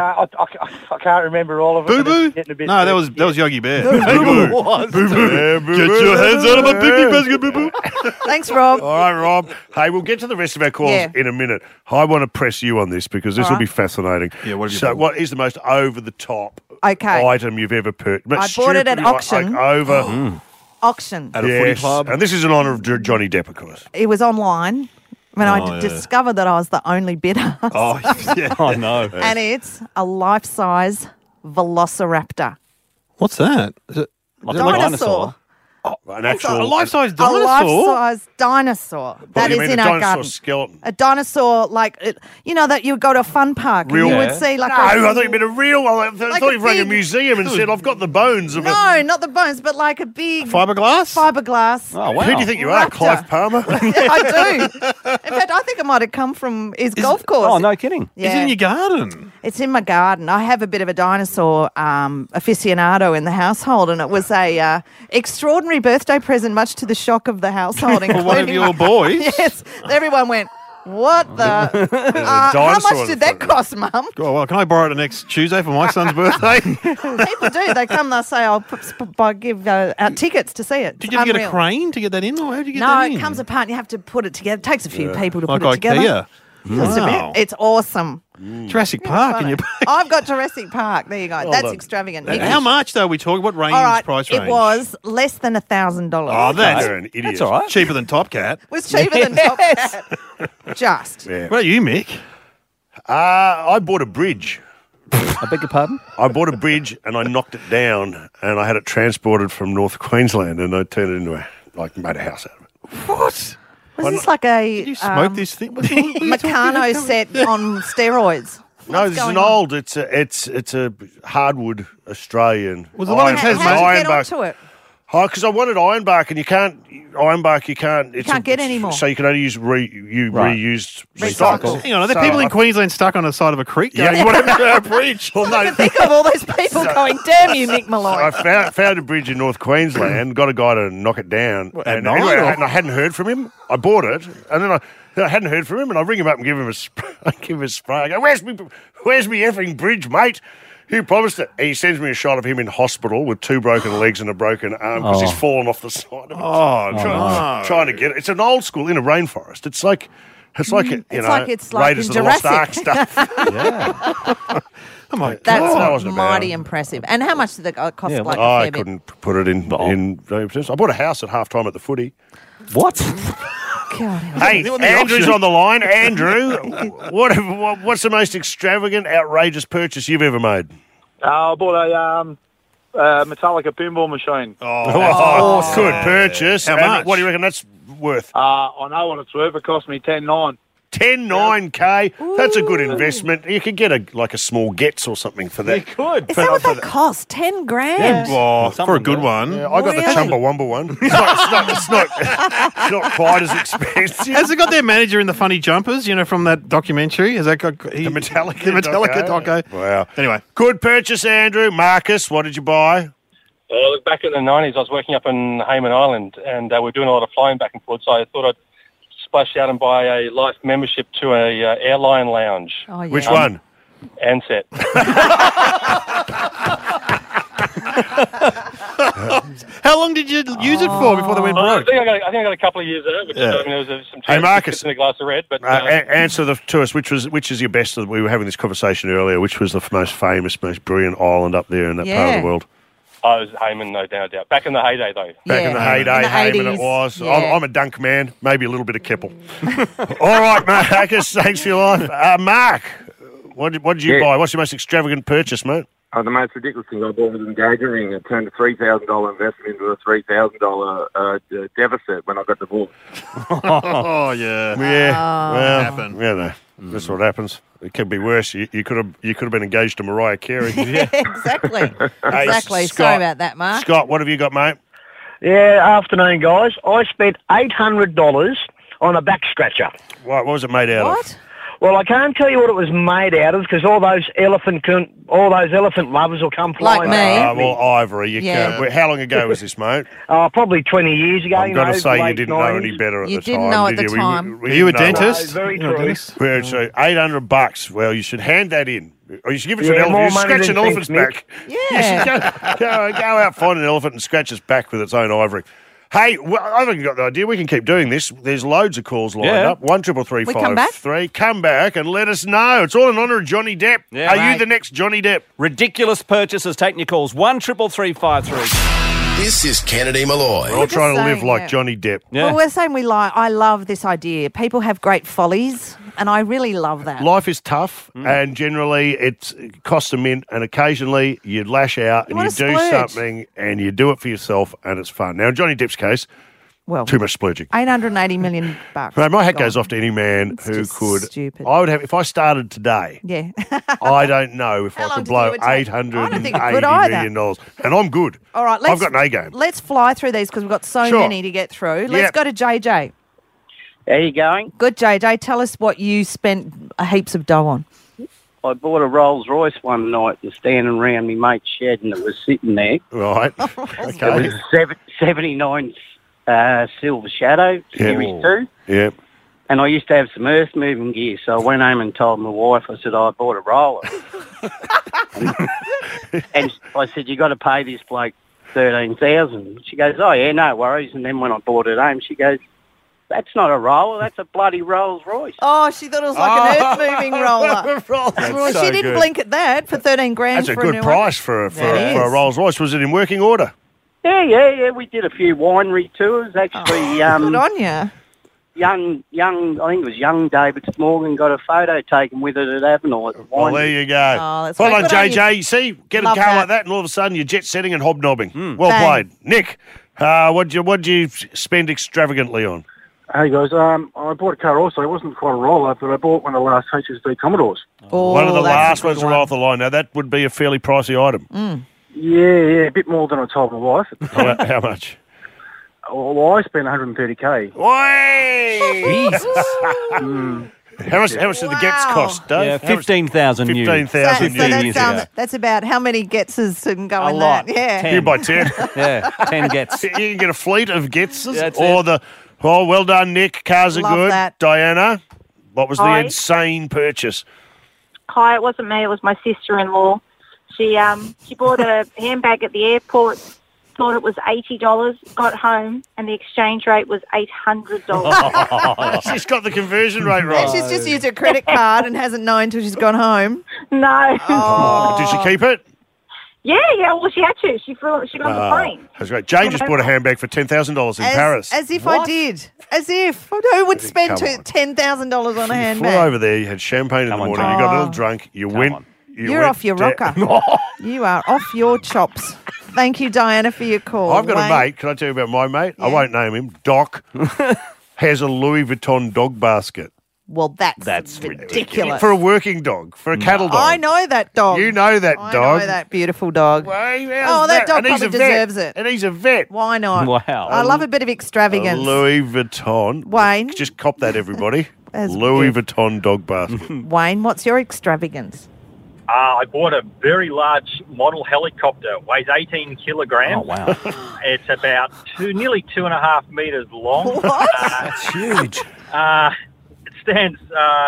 I can't remember all of Boo it. but Boo? it's getting a bit No, that nerdy. was Yogi Bear. Boo Boo. Was. Boo Boo. Get your hands out of my picnic basket, Boo Boo. Thanks, Rob. All right, Rob. Hey, we'll get to the rest of our calls Yeah. in a minute. I want to press you on this because this All will right. be fascinating. Yeah, what have you So, bought? what is the most over-the-top Okay. item you've ever purchased? I bought it at auction. Like over. Auction. At a footy Yes. club. And this is in honour of Johnny Depp, of course. It was online when I yeah. discovered that I was the only bidder. Oh, yeah. Oh, no. And it's a life-size Velociraptor. What's that? Is it Like a dinosaur. An a actual life-size A dinosaur? life-size dinosaur. That you is mean in a our dinosaur garden. skeleton? A dinosaur, like, you know, that you go to a fun park Real- and you Yeah. would see like No, I thought you meant a real. I Like thought a you rang a big- museum and said, "I've got the bones of a." No, not the bones, but like a big Fiberglass? fiberglass. Oh, wow. Who do you think you are, Raptor. Clive Palmer? Yeah, I do. In fact, I think it might have come from his golf course. Oh, no kidding. Yeah. Is it in your garden? It's in my garden. I have a bit of a dinosaur aficionado in the household, and it was a extraordinary birthday present, much to the shock of the household. For one of including your my- boys? Yes, everyone went, "What the? How dinosaur much in did the that front. cost, Mum?" Oh, well, can I borrow it next Tuesday for my son's birthday? People do. They come. They say, "I'll give out tickets to see it." Did you ever get a Unreal. crane to get that in, or how did you get No, that in? it comes apart and you have to put it together. It takes a few people to like put it together. IKEA. Just a Wow. bit. It's awesome. Jurassic Park in your I've got Jurassic Park. There you go. That's done. extravagant. How much, though, are we talking? What range, All right, price range? it was less than $1,000. Oh, that's, You're an idiot. That's all right. cheaper than Top Cat. It was cheaper than Top Cat. Just. Yeah. What about you, Mick? I bought a bridge. I beg your pardon? I bought a bridge and I knocked it down and I had it transported from North Queensland and I turned it into made a house out of it. What? Was this like a Did you smoke this thing? What are you talking Meccano about? set on steroids? No, What's this is going an on? old. It's a hardwood Australian. Was the one that has How'd you get ironbark. onto it? Oh, because I wanted ironbark, and you can't. Ironbark, you can't. You can't get any more. So you can only use reused stock. Recycle. Hang on, are there So people in I- Queensland stuck on the side of a creek? Yeah. going, you want to go a bridge? Well, no. Think of all those people going, "Damn you, Mick Malloy." I found a bridge in North Queensland, got a guy to knock it down. at And night, anyway, or- and I hadn't heard from him. I bought it, and then I hadn't heard from him, and I ring him up and give him a spray. I go, where's me effing bridge, mate? He promised it. He sends me a shot of him in hospital with 2 broken legs and a broken arm because he's fallen off the side of it. Trying to get it. It's an old school in a rainforest. It's like it's like Raiders of the Lost Ark stuff. Yeah. Oh my God. That's mighty impressive. And how much did it cost? Yeah, like I couldn't put it in. I bought a house at half time at the footy. What? God, hey, Andrew's on the line. Andrew, what's the most extravagant, outrageous purchase you've ever made? I bought a Metallica pinball machine. Oh, good purchase. How much? What do you reckon that's worth? I know what it's worth. It cost me $10,900. $10,900. That's a good investment. You could get a small Getz or something for that. You could. Is that what that cost? $10,000. Yeah. Well, for a good one. Yeah, I got the Chumbawamba one. It's not quite as expensive. Has it got their manager in the funny jumpers? From that documentary? Has that got the Metallica doco? Wow. Anyway, good purchase, Andrew. Marcus, what did you buy? Well, look, back in the 90s, I was working up in Hayman Island, and we're doing a lot of flying back and forth. So I thought I'd splash out and buy a life membership to a airline lounge. Oh, yeah. Which one? Ansett. How long did you use it for before they went broke? I think I got a couple of years out, which there was some Hey, Marcus, in a glass of red. But answer to us. Which is your best? We were having this conversation earlier. Which was the most famous, most brilliant island up there in that part of the world? I was Hayman, no doubt. Back in the heyday, though. Back in the heyday, Hayman it was. Yeah. I'm a dunk man, maybe a little bit of Keppel. All right, Marcus, thanks for your life. Mark, what did you buy? What's your most extravagant purchase, mate? The most ridiculous thing I bought was an engagement ring. It turned a $3,000 investment into a $3,000 deficit when I got divorced. Oh, yeah. Yeah. Well, happened. Yeah, no, that's what happens. It could be worse. You could have been engaged to Mariah Carey. Yeah, exactly. Exactly. Scott, Sorry about that, Mark. Scott, what have you got, mate? Yeah, afternoon, guys. I spent $800 on a back scratcher. What was it made out of? Well, I can't tell you what it was made out of because all those elephant lovers will come flying. Like me. Well, Ivory. You Yeah. can't. How long ago was this, mate? Probably 20 years ago. I'm going to say you late didn't know 90s. any better at You the time. didn't know at did the you? time. Were you a didn't know. dentist? No, very Oh, true. goodness. Well, so $800. Well, you should hand that in. Or you should give it to an Yeah, elephant. more You should money scratch than an elephant's thanks, back. Yeah. You should go out, find an elephant and scratch its back with its own ivory. Hey, I think you got the idea. We can keep doing this. There's loads of calls lined up. 1-333-533. Come back and let us know. It's all in honour of Johnny Depp. Yeah, Are mate. you the next Johnny Depp? Ridiculous purchases. Taking your calls. 1-333-533. This is Kennedy Malloy. We're all trying to live saying, like yeah. Johnny Depp. Yeah. Well, we're saying I love this idea. People have great follies, and I really love that. Life is tough, and generally it costs a mint, and occasionally you lash out and wanna you do splurge. something, and you do it for yourself, and it's fun. Now, in Johnny Depp's case, Well, too much splurging. $880 million. Mate, my hat Gone. goes off to any man It's who just could. stupid. I would have if I started today. Yeah. I don't know if How I long could do you blow think it would take? I don't think it could $880 either. million, and I'm good. All right, I've got an A game. Let's fly through these because we've got so Sure. many to get through. Let's Yep. go to JJ. How you going? Good, JJ. Tell us what you spent heaps of dough on. I bought a Rolls Royce one night and standing around my mate's shed and it was sitting there. Right. It was 79 Silver Shadow, Series 2. Yep. And I used to have some earth moving gear, so I went home and told my wife, I said, I bought a roller. And I said, you got to pay this bloke $13,000. She goes, oh yeah, no worries. And then when I bought it home, she goes, that's not a roller, that's a bloody Rolls Royce. Oh, she thought it was like an earth-moving roller. Well, so she didn't good. blink at that for $13,000 That's a for good new price for a Rolls Royce. Was it in working order? Yeah. We did a few winery tours. Actually, Good on you. young, I think it was young David Morgan got a photo taken with it at Avenel at the Well, winery. there you go. Oh, that's Well great. done, Good on you. JJ. You see, get a Love car that. like that, and all of a sudden you're jet setting and hobnobbing. Well Bang. played, Nick. What'd you spend extravagantly on? Hey guys, I bought a car also. It wasn't quite a roller, but I bought one of the last HSD Commodores. Oh, One of the that's a last good ones to one. roll off the line. Now that would be a fairly pricey item. Yeah, a bit more than I told my wife. How much? Well, I spent 130k. How much did the Gets cost, Dave? Yeah, 15,000 new. 15,000 So new. that's about how many Getses can go A in lot. that? Yeah. You buy 10. Yeah, 10 Gets. You can get a fleet of Getses. That's or it. the, oh, well done, Nick. Cars are Love good. that. Diana, what was the Hi. insane purchase? Hi, it wasn't me. It was my sister-in-law. She bought a handbag at the airport, thought it was $80, got home, and the exchange rate was $800. She's got the conversion rate right. She's just used her credit card and hasn't known till she's gone home. No. Oh. Did she keep it? Yeah, well, she had to. She got on the plane. That's great. Jane just bought a handbag for $10,000 in Paris. As if I did. As if. Who would spend Come on. $10,000 on a You handbag? flew over there, you had champagne in the morning, you got a little drunk, you went... You're off your rocker. You are off your chops. Thank you, Diana, for your call. I've got Wayne. a mate. Can I tell you about my mate? I won't name him. Doc has a Louis Vuitton dog basket. Well, that's ridiculous. For a working dog, for a cattle dog. I know that dog. You know that I dog. know that beautiful dog. How's that dog And he's probably a vet. deserves it. And he's a vet. Why not? Wow. I love a bit of extravagance. A Louis Vuitton. Wayne. Just cop that, everybody. That's Louis Vuitton dog basket. Wayne, what's your extravagance? I bought a very large model helicopter. It weighs 18 kilograms. Oh, wow. It's about nearly 2.5 metres long. What? That's huge. It stands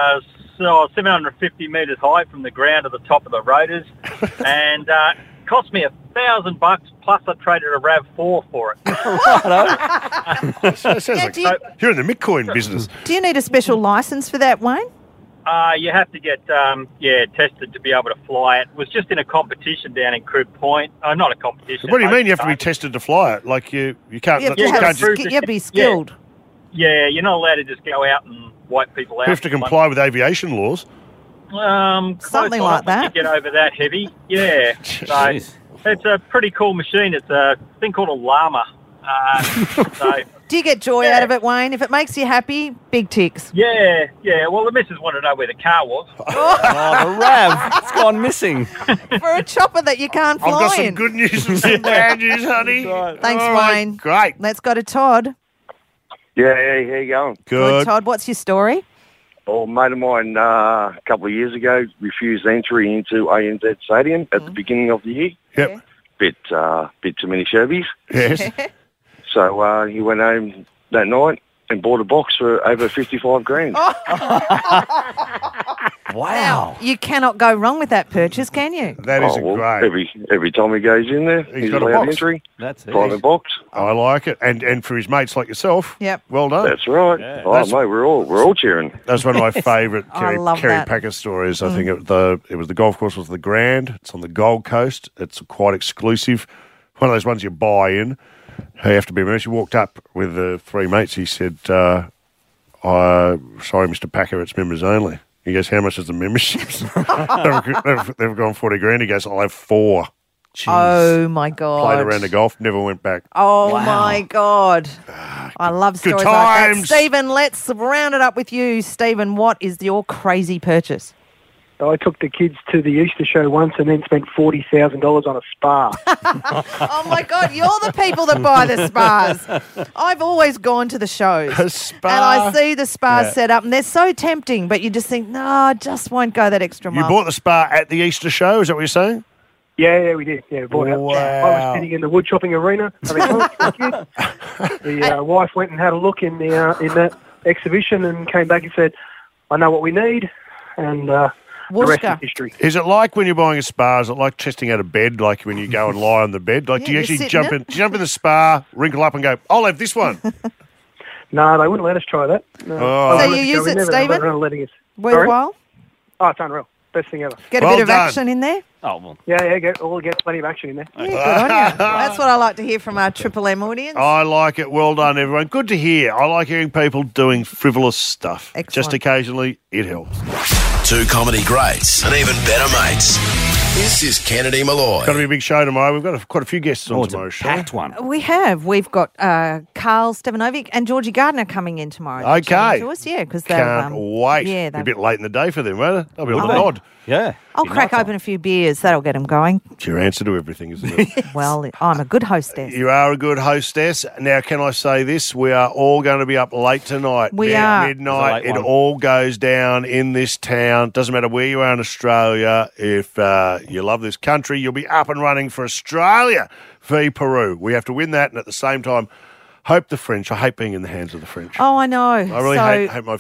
750 metres high from the ground to the top of the rotors, and cost me $1,000 plus I traded a RAV4 for it. Sounds like you're in the Bitcoin business. Do you need a special license for that, Wayne? You have to get tested to be able to fly it. It was just in a competition down in Crib Point. Not a competition. What do you mean you have to be tested to fly it? Like you can't... You have to be skilled. Yeah, you're not allowed to just go out and wipe people out. You have to comply with aviation laws. Something like that. You get over that heavy. Yeah. So it's a pretty cool machine. It's a thing called a llama. Do you get joy out of it, Wayne? If it makes you happy, big ticks. Yeah. Well, the missus wanted to know where the car was. Oh, the RAV. It's gone missing. For a chopper that you can't fly I've got some in. good news and some bad news, honey. Thanks, All right, Wayne. Great. Let's go to Todd. Yeah, how you going? Good, Todd. What's your story? Well, a mate of mine a couple of years ago refused entry into ANZ Stadium at the beginning of the year. Yep. Bit too many Sherbies. Yes. So he went home that night and bought a box for over 55 grand. Wow. You cannot go wrong with that purchase, can you? That is great. Every time he goes in there, he's got a allowed box. entry. That's it. Private box. I like it. And for his mates like yourself, Yep. well done. That's right. Yeah. Oh, mate, we're all cheering. That's one of my favourite I love Kerry that. Packer stories. I think it was the golf course was the Grand. It's on the Gold Coast. It's quite exclusive. One of those ones you buy in. You have to be immersed. He walked up with the three mates. He said, sorry, Mr. Packer, it's members only. He goes, how much is the membership? they've gone 40 grand. He goes, I'll have 4. Jeez. Oh, my God. Played around the golf, never went back. Oh, my God. I love Good stories like that. times. Stephen, let's round it up with you. Stephen, what is your crazy purchase? I took the kids to the Easter show once and then spent $40,000 on a spa. Oh, my God, you're the people that buy the spas. I've always gone to the shows. A spa? And I see the spas Yeah. set up, and they're so tempting, but you just think, no, I just won't go that extra You mile. bought the spa at the Easter show, is that what you're saying? Yeah, we did. Yeah, we bought it. Wow. I was sitting in the wood chopping arena. having lunch with the kids. The wife went and had a look in that exhibition and came back and said, I know what we need. And the rest is history. Is it like when you're buying a spa? Is it like testing out a bed? Like when you go and lie on the bed? Like, do you you actually sit jump in in? Do you jump in the spa, wrinkle up, and go? I'll have this one. No, they wouldn't let us try that. No. Oh. So They you let us use go in it, there, but Stephen? they're not letting us. Worthwhile? Oh, it's unreal. Best thing ever. Get a Well bit of done. action in there? Oh, well. Yeah, get plenty of action in there. Yeah, good on you. That's what I like to hear from our Triple M audience. I like it. Well done, everyone. Good to hear. I like hearing people doing frivolous stuff. Excellent. Just occasionally, it helps. Two comedy greats and even better mates. This is Kennedy Malloy. Got to be a big show tomorrow. We've got quite a few guests on It's tomorrow's a show. packed one. We have. We've got Carl Stevanovic and Georgie Gardner coming in tomorrow. Okay. chatting to us. Yeah, because they've... Can't wait. Yeah, Be a bit late in the day for them, won't it? They'll be on the Oh. nod. Yeah. I'll crack open a few beers. That'll get them going. It's your answer to everything, isn't it? Well, I'm a good hostess. You are a good hostess. Now, can I say this? We are all going to be up late tonight. We Now, are. midnight. It's a late It one. all goes down in this town. Doesn't matter where you are in Australia. If you love this country, you'll be up and running for Australia v Peru. We have to win that, and at the same time, hope the French. I hate being in the hands of the French. Oh, I know. I really hate my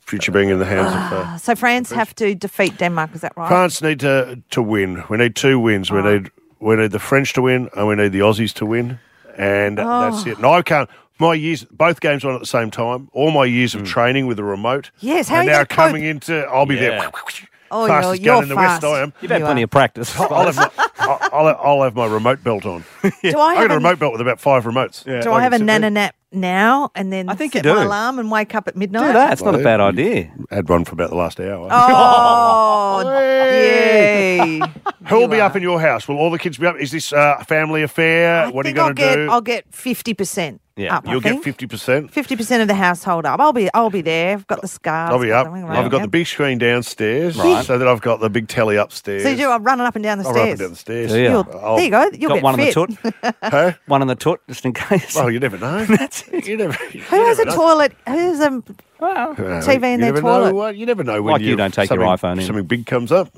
future being in the hands of... So France have to defeat Denmark, is that right? France need to win. We need 2 wins. We need the French to win and we need the Aussies to win. And that's it. And I can't... both games were on at the same time. All my years of training with the remote. Yes, how are and you now gonna cope? coming into... I'll be there. Oh, fastest you're gun in the fast. West I am. You've had plenty of practice. I'll have my remote belt on. Do I I have got a remote belt with about 5 remotes. Do I have a nana nap now and then I think set you do. my alarm and wake up at midnight? Do that. It's not a bad idea. Had one for about the last hour. Oh, yay. Who will be up in your house? Will all the kids be up? Is this a family affair? What are you going to do? I'll get 50% up. You'll get 50%. 50% of the household up. I'll be there. I've got the scarves. I'll be up. Right. I've got the big screen downstairs, so that I've got the big telly upstairs. So you do. I'm running up and down the I'll stairs. run up and down the stairs. Yeah. There you go. You'll Got get one fit. on the toot. Huh? One on the toot, just in case. Well, you never know. That's it. You never. Who has a toilet? Who's a TV in their you never toilet? Know, you never know when Like you don't take your iPhone in. Something big comes up.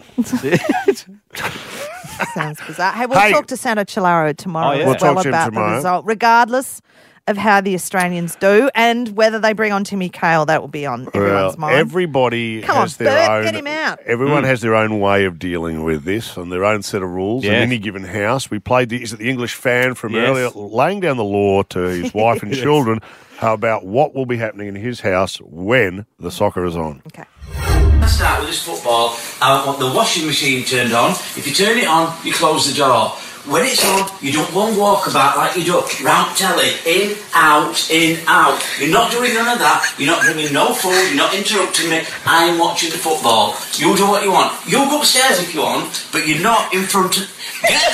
Sounds bizarre. Hey, we'll talk to Sandro Chilaro tomorrow We'll as well talk to him about the tomorrow. result, regardless of how the Australians do and whether they bring on Timmy Cale. That will be on everyone's mind. Everybody Come has on, their Bert, own. get him out. Everyone has their own way of dealing with this and their own set of rules in Yes. any given house. We played the English fan from Yes. earlier, laying down the law to his wife and children about what will be happening in his house when the soccer is on. Okay. Let's start with this football. I want the washing machine turned on. If you turn it on, you close the door. When it's on, you don't one walkabout like you do. Round telly, in, out, in, out. You're not doing none of that. You're not bringing no food. You're not interrupting me. I'm watching the football. You do what you want. You go upstairs if you want, but you're not in front of... Get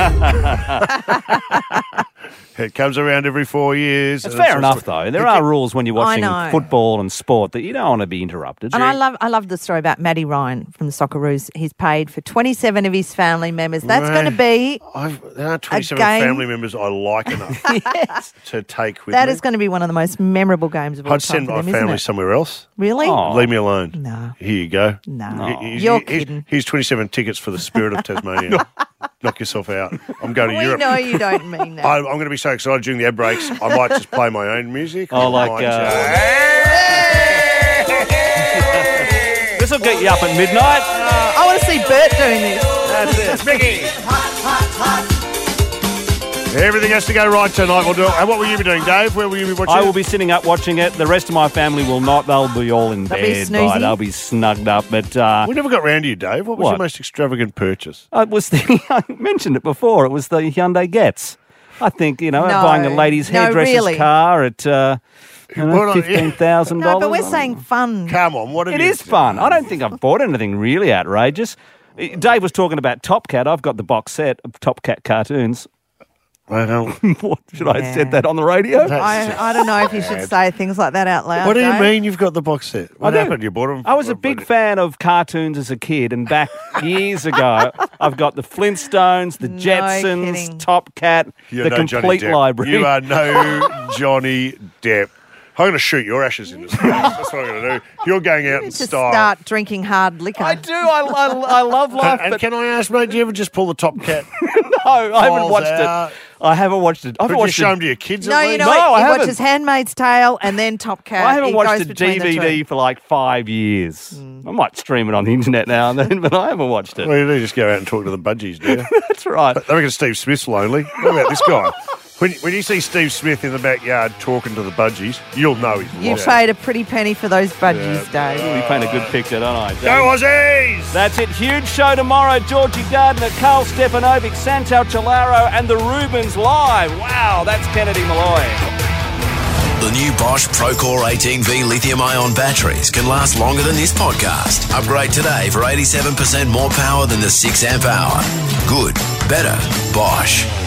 that It comes around every 4 years. It's fair enough, though. There are rules when you're watching know. football and sport that you don't want to be interrupted. And I love the story about Matty Ryan from the Socceroos. He's paid for 27 of his family members. That's going to be there are 27 game. family members I like enough to take with That me. is going to be one of the most memorable games of all I'd time send for my them, isn't family it? somewhere else. Really? Leave me alone. No. Here you go. No. You're kidding. Here's 27 tickets for the Spirit of Tasmania. Knock yourself out. I'm going to We Europe. know you don't mean that. I'm going to be so excited during the ad breaks. I might just play my own music. Oh, like, this will get you up at midnight. I want to see Bert doing this. That's it. Mickey. Everything has to go right tonight. We'll do it. And what will you be doing, Dave? Where will you be watching? I will be sitting up watching it. The rest of my family will not. They'll be all in They'll be bed. snoozing. They'll be snugged up. But We never got round to you, Dave. What was your most extravagant purchase? it was I mentioned it before. It was the Hyundai Getz. I think, buying a lady's hairdresser's car at $15,000. No, but we're saying fun. Come on, what It is fun. I don't think I've bought anything really outrageous. Dave was talking about Top Cat. I've got the box set of Top Cat cartoons. Well, What, should I have said that on the radio? I don't know if you should say things like that out loud. What do you Dave. mean you've got the box set? What I do. happened? You bought them? I was a big fan of cartoons as a kid, and back years ago, I've got the Flintstones, the Jetsons, kidding. Top Cat, You're the no Johnny complete Depp. library. You are no Johnny Depp. I'm going to shoot your ashes into space. That's what I'm going to do. You're going out in To style. start drinking hard liquor. I do. I love life. And but can I ask, mate, do you ever just pull the Top Cat? no, I haven't balls watched out? it. I haven't watched it. I haven't Could you watched show it. them to your kids? No, at you least? know No, I what? He haven't. watches Handmaid's Tale and then Top Cat. I haven't He watched goes the between the two. DVD for like 5 years. I might stream it on the internet now and then, but I haven't watched it. Well, you do just go out and talk to the budgies, do you? That's right. I reckon Steve Smith's lonely. What about this guy? When you see Steve Smith in the backyard talking to the budgies, you'll know he's You lost. paid a pretty penny for those budgies, Dave. We paint a good picture, don't I? Go Aussies! That's it. Huge show tomorrow. Georgie Gardner, Carl Stefanovic, Santal Chilaro, and the Rubens live. Wow, that's Kennedy Malloy. The new Bosch Procore 18V lithium-ion batteries can last longer than this podcast. Upgrade today for 87% more power than the 6 amp hour. Good, better, Bosch.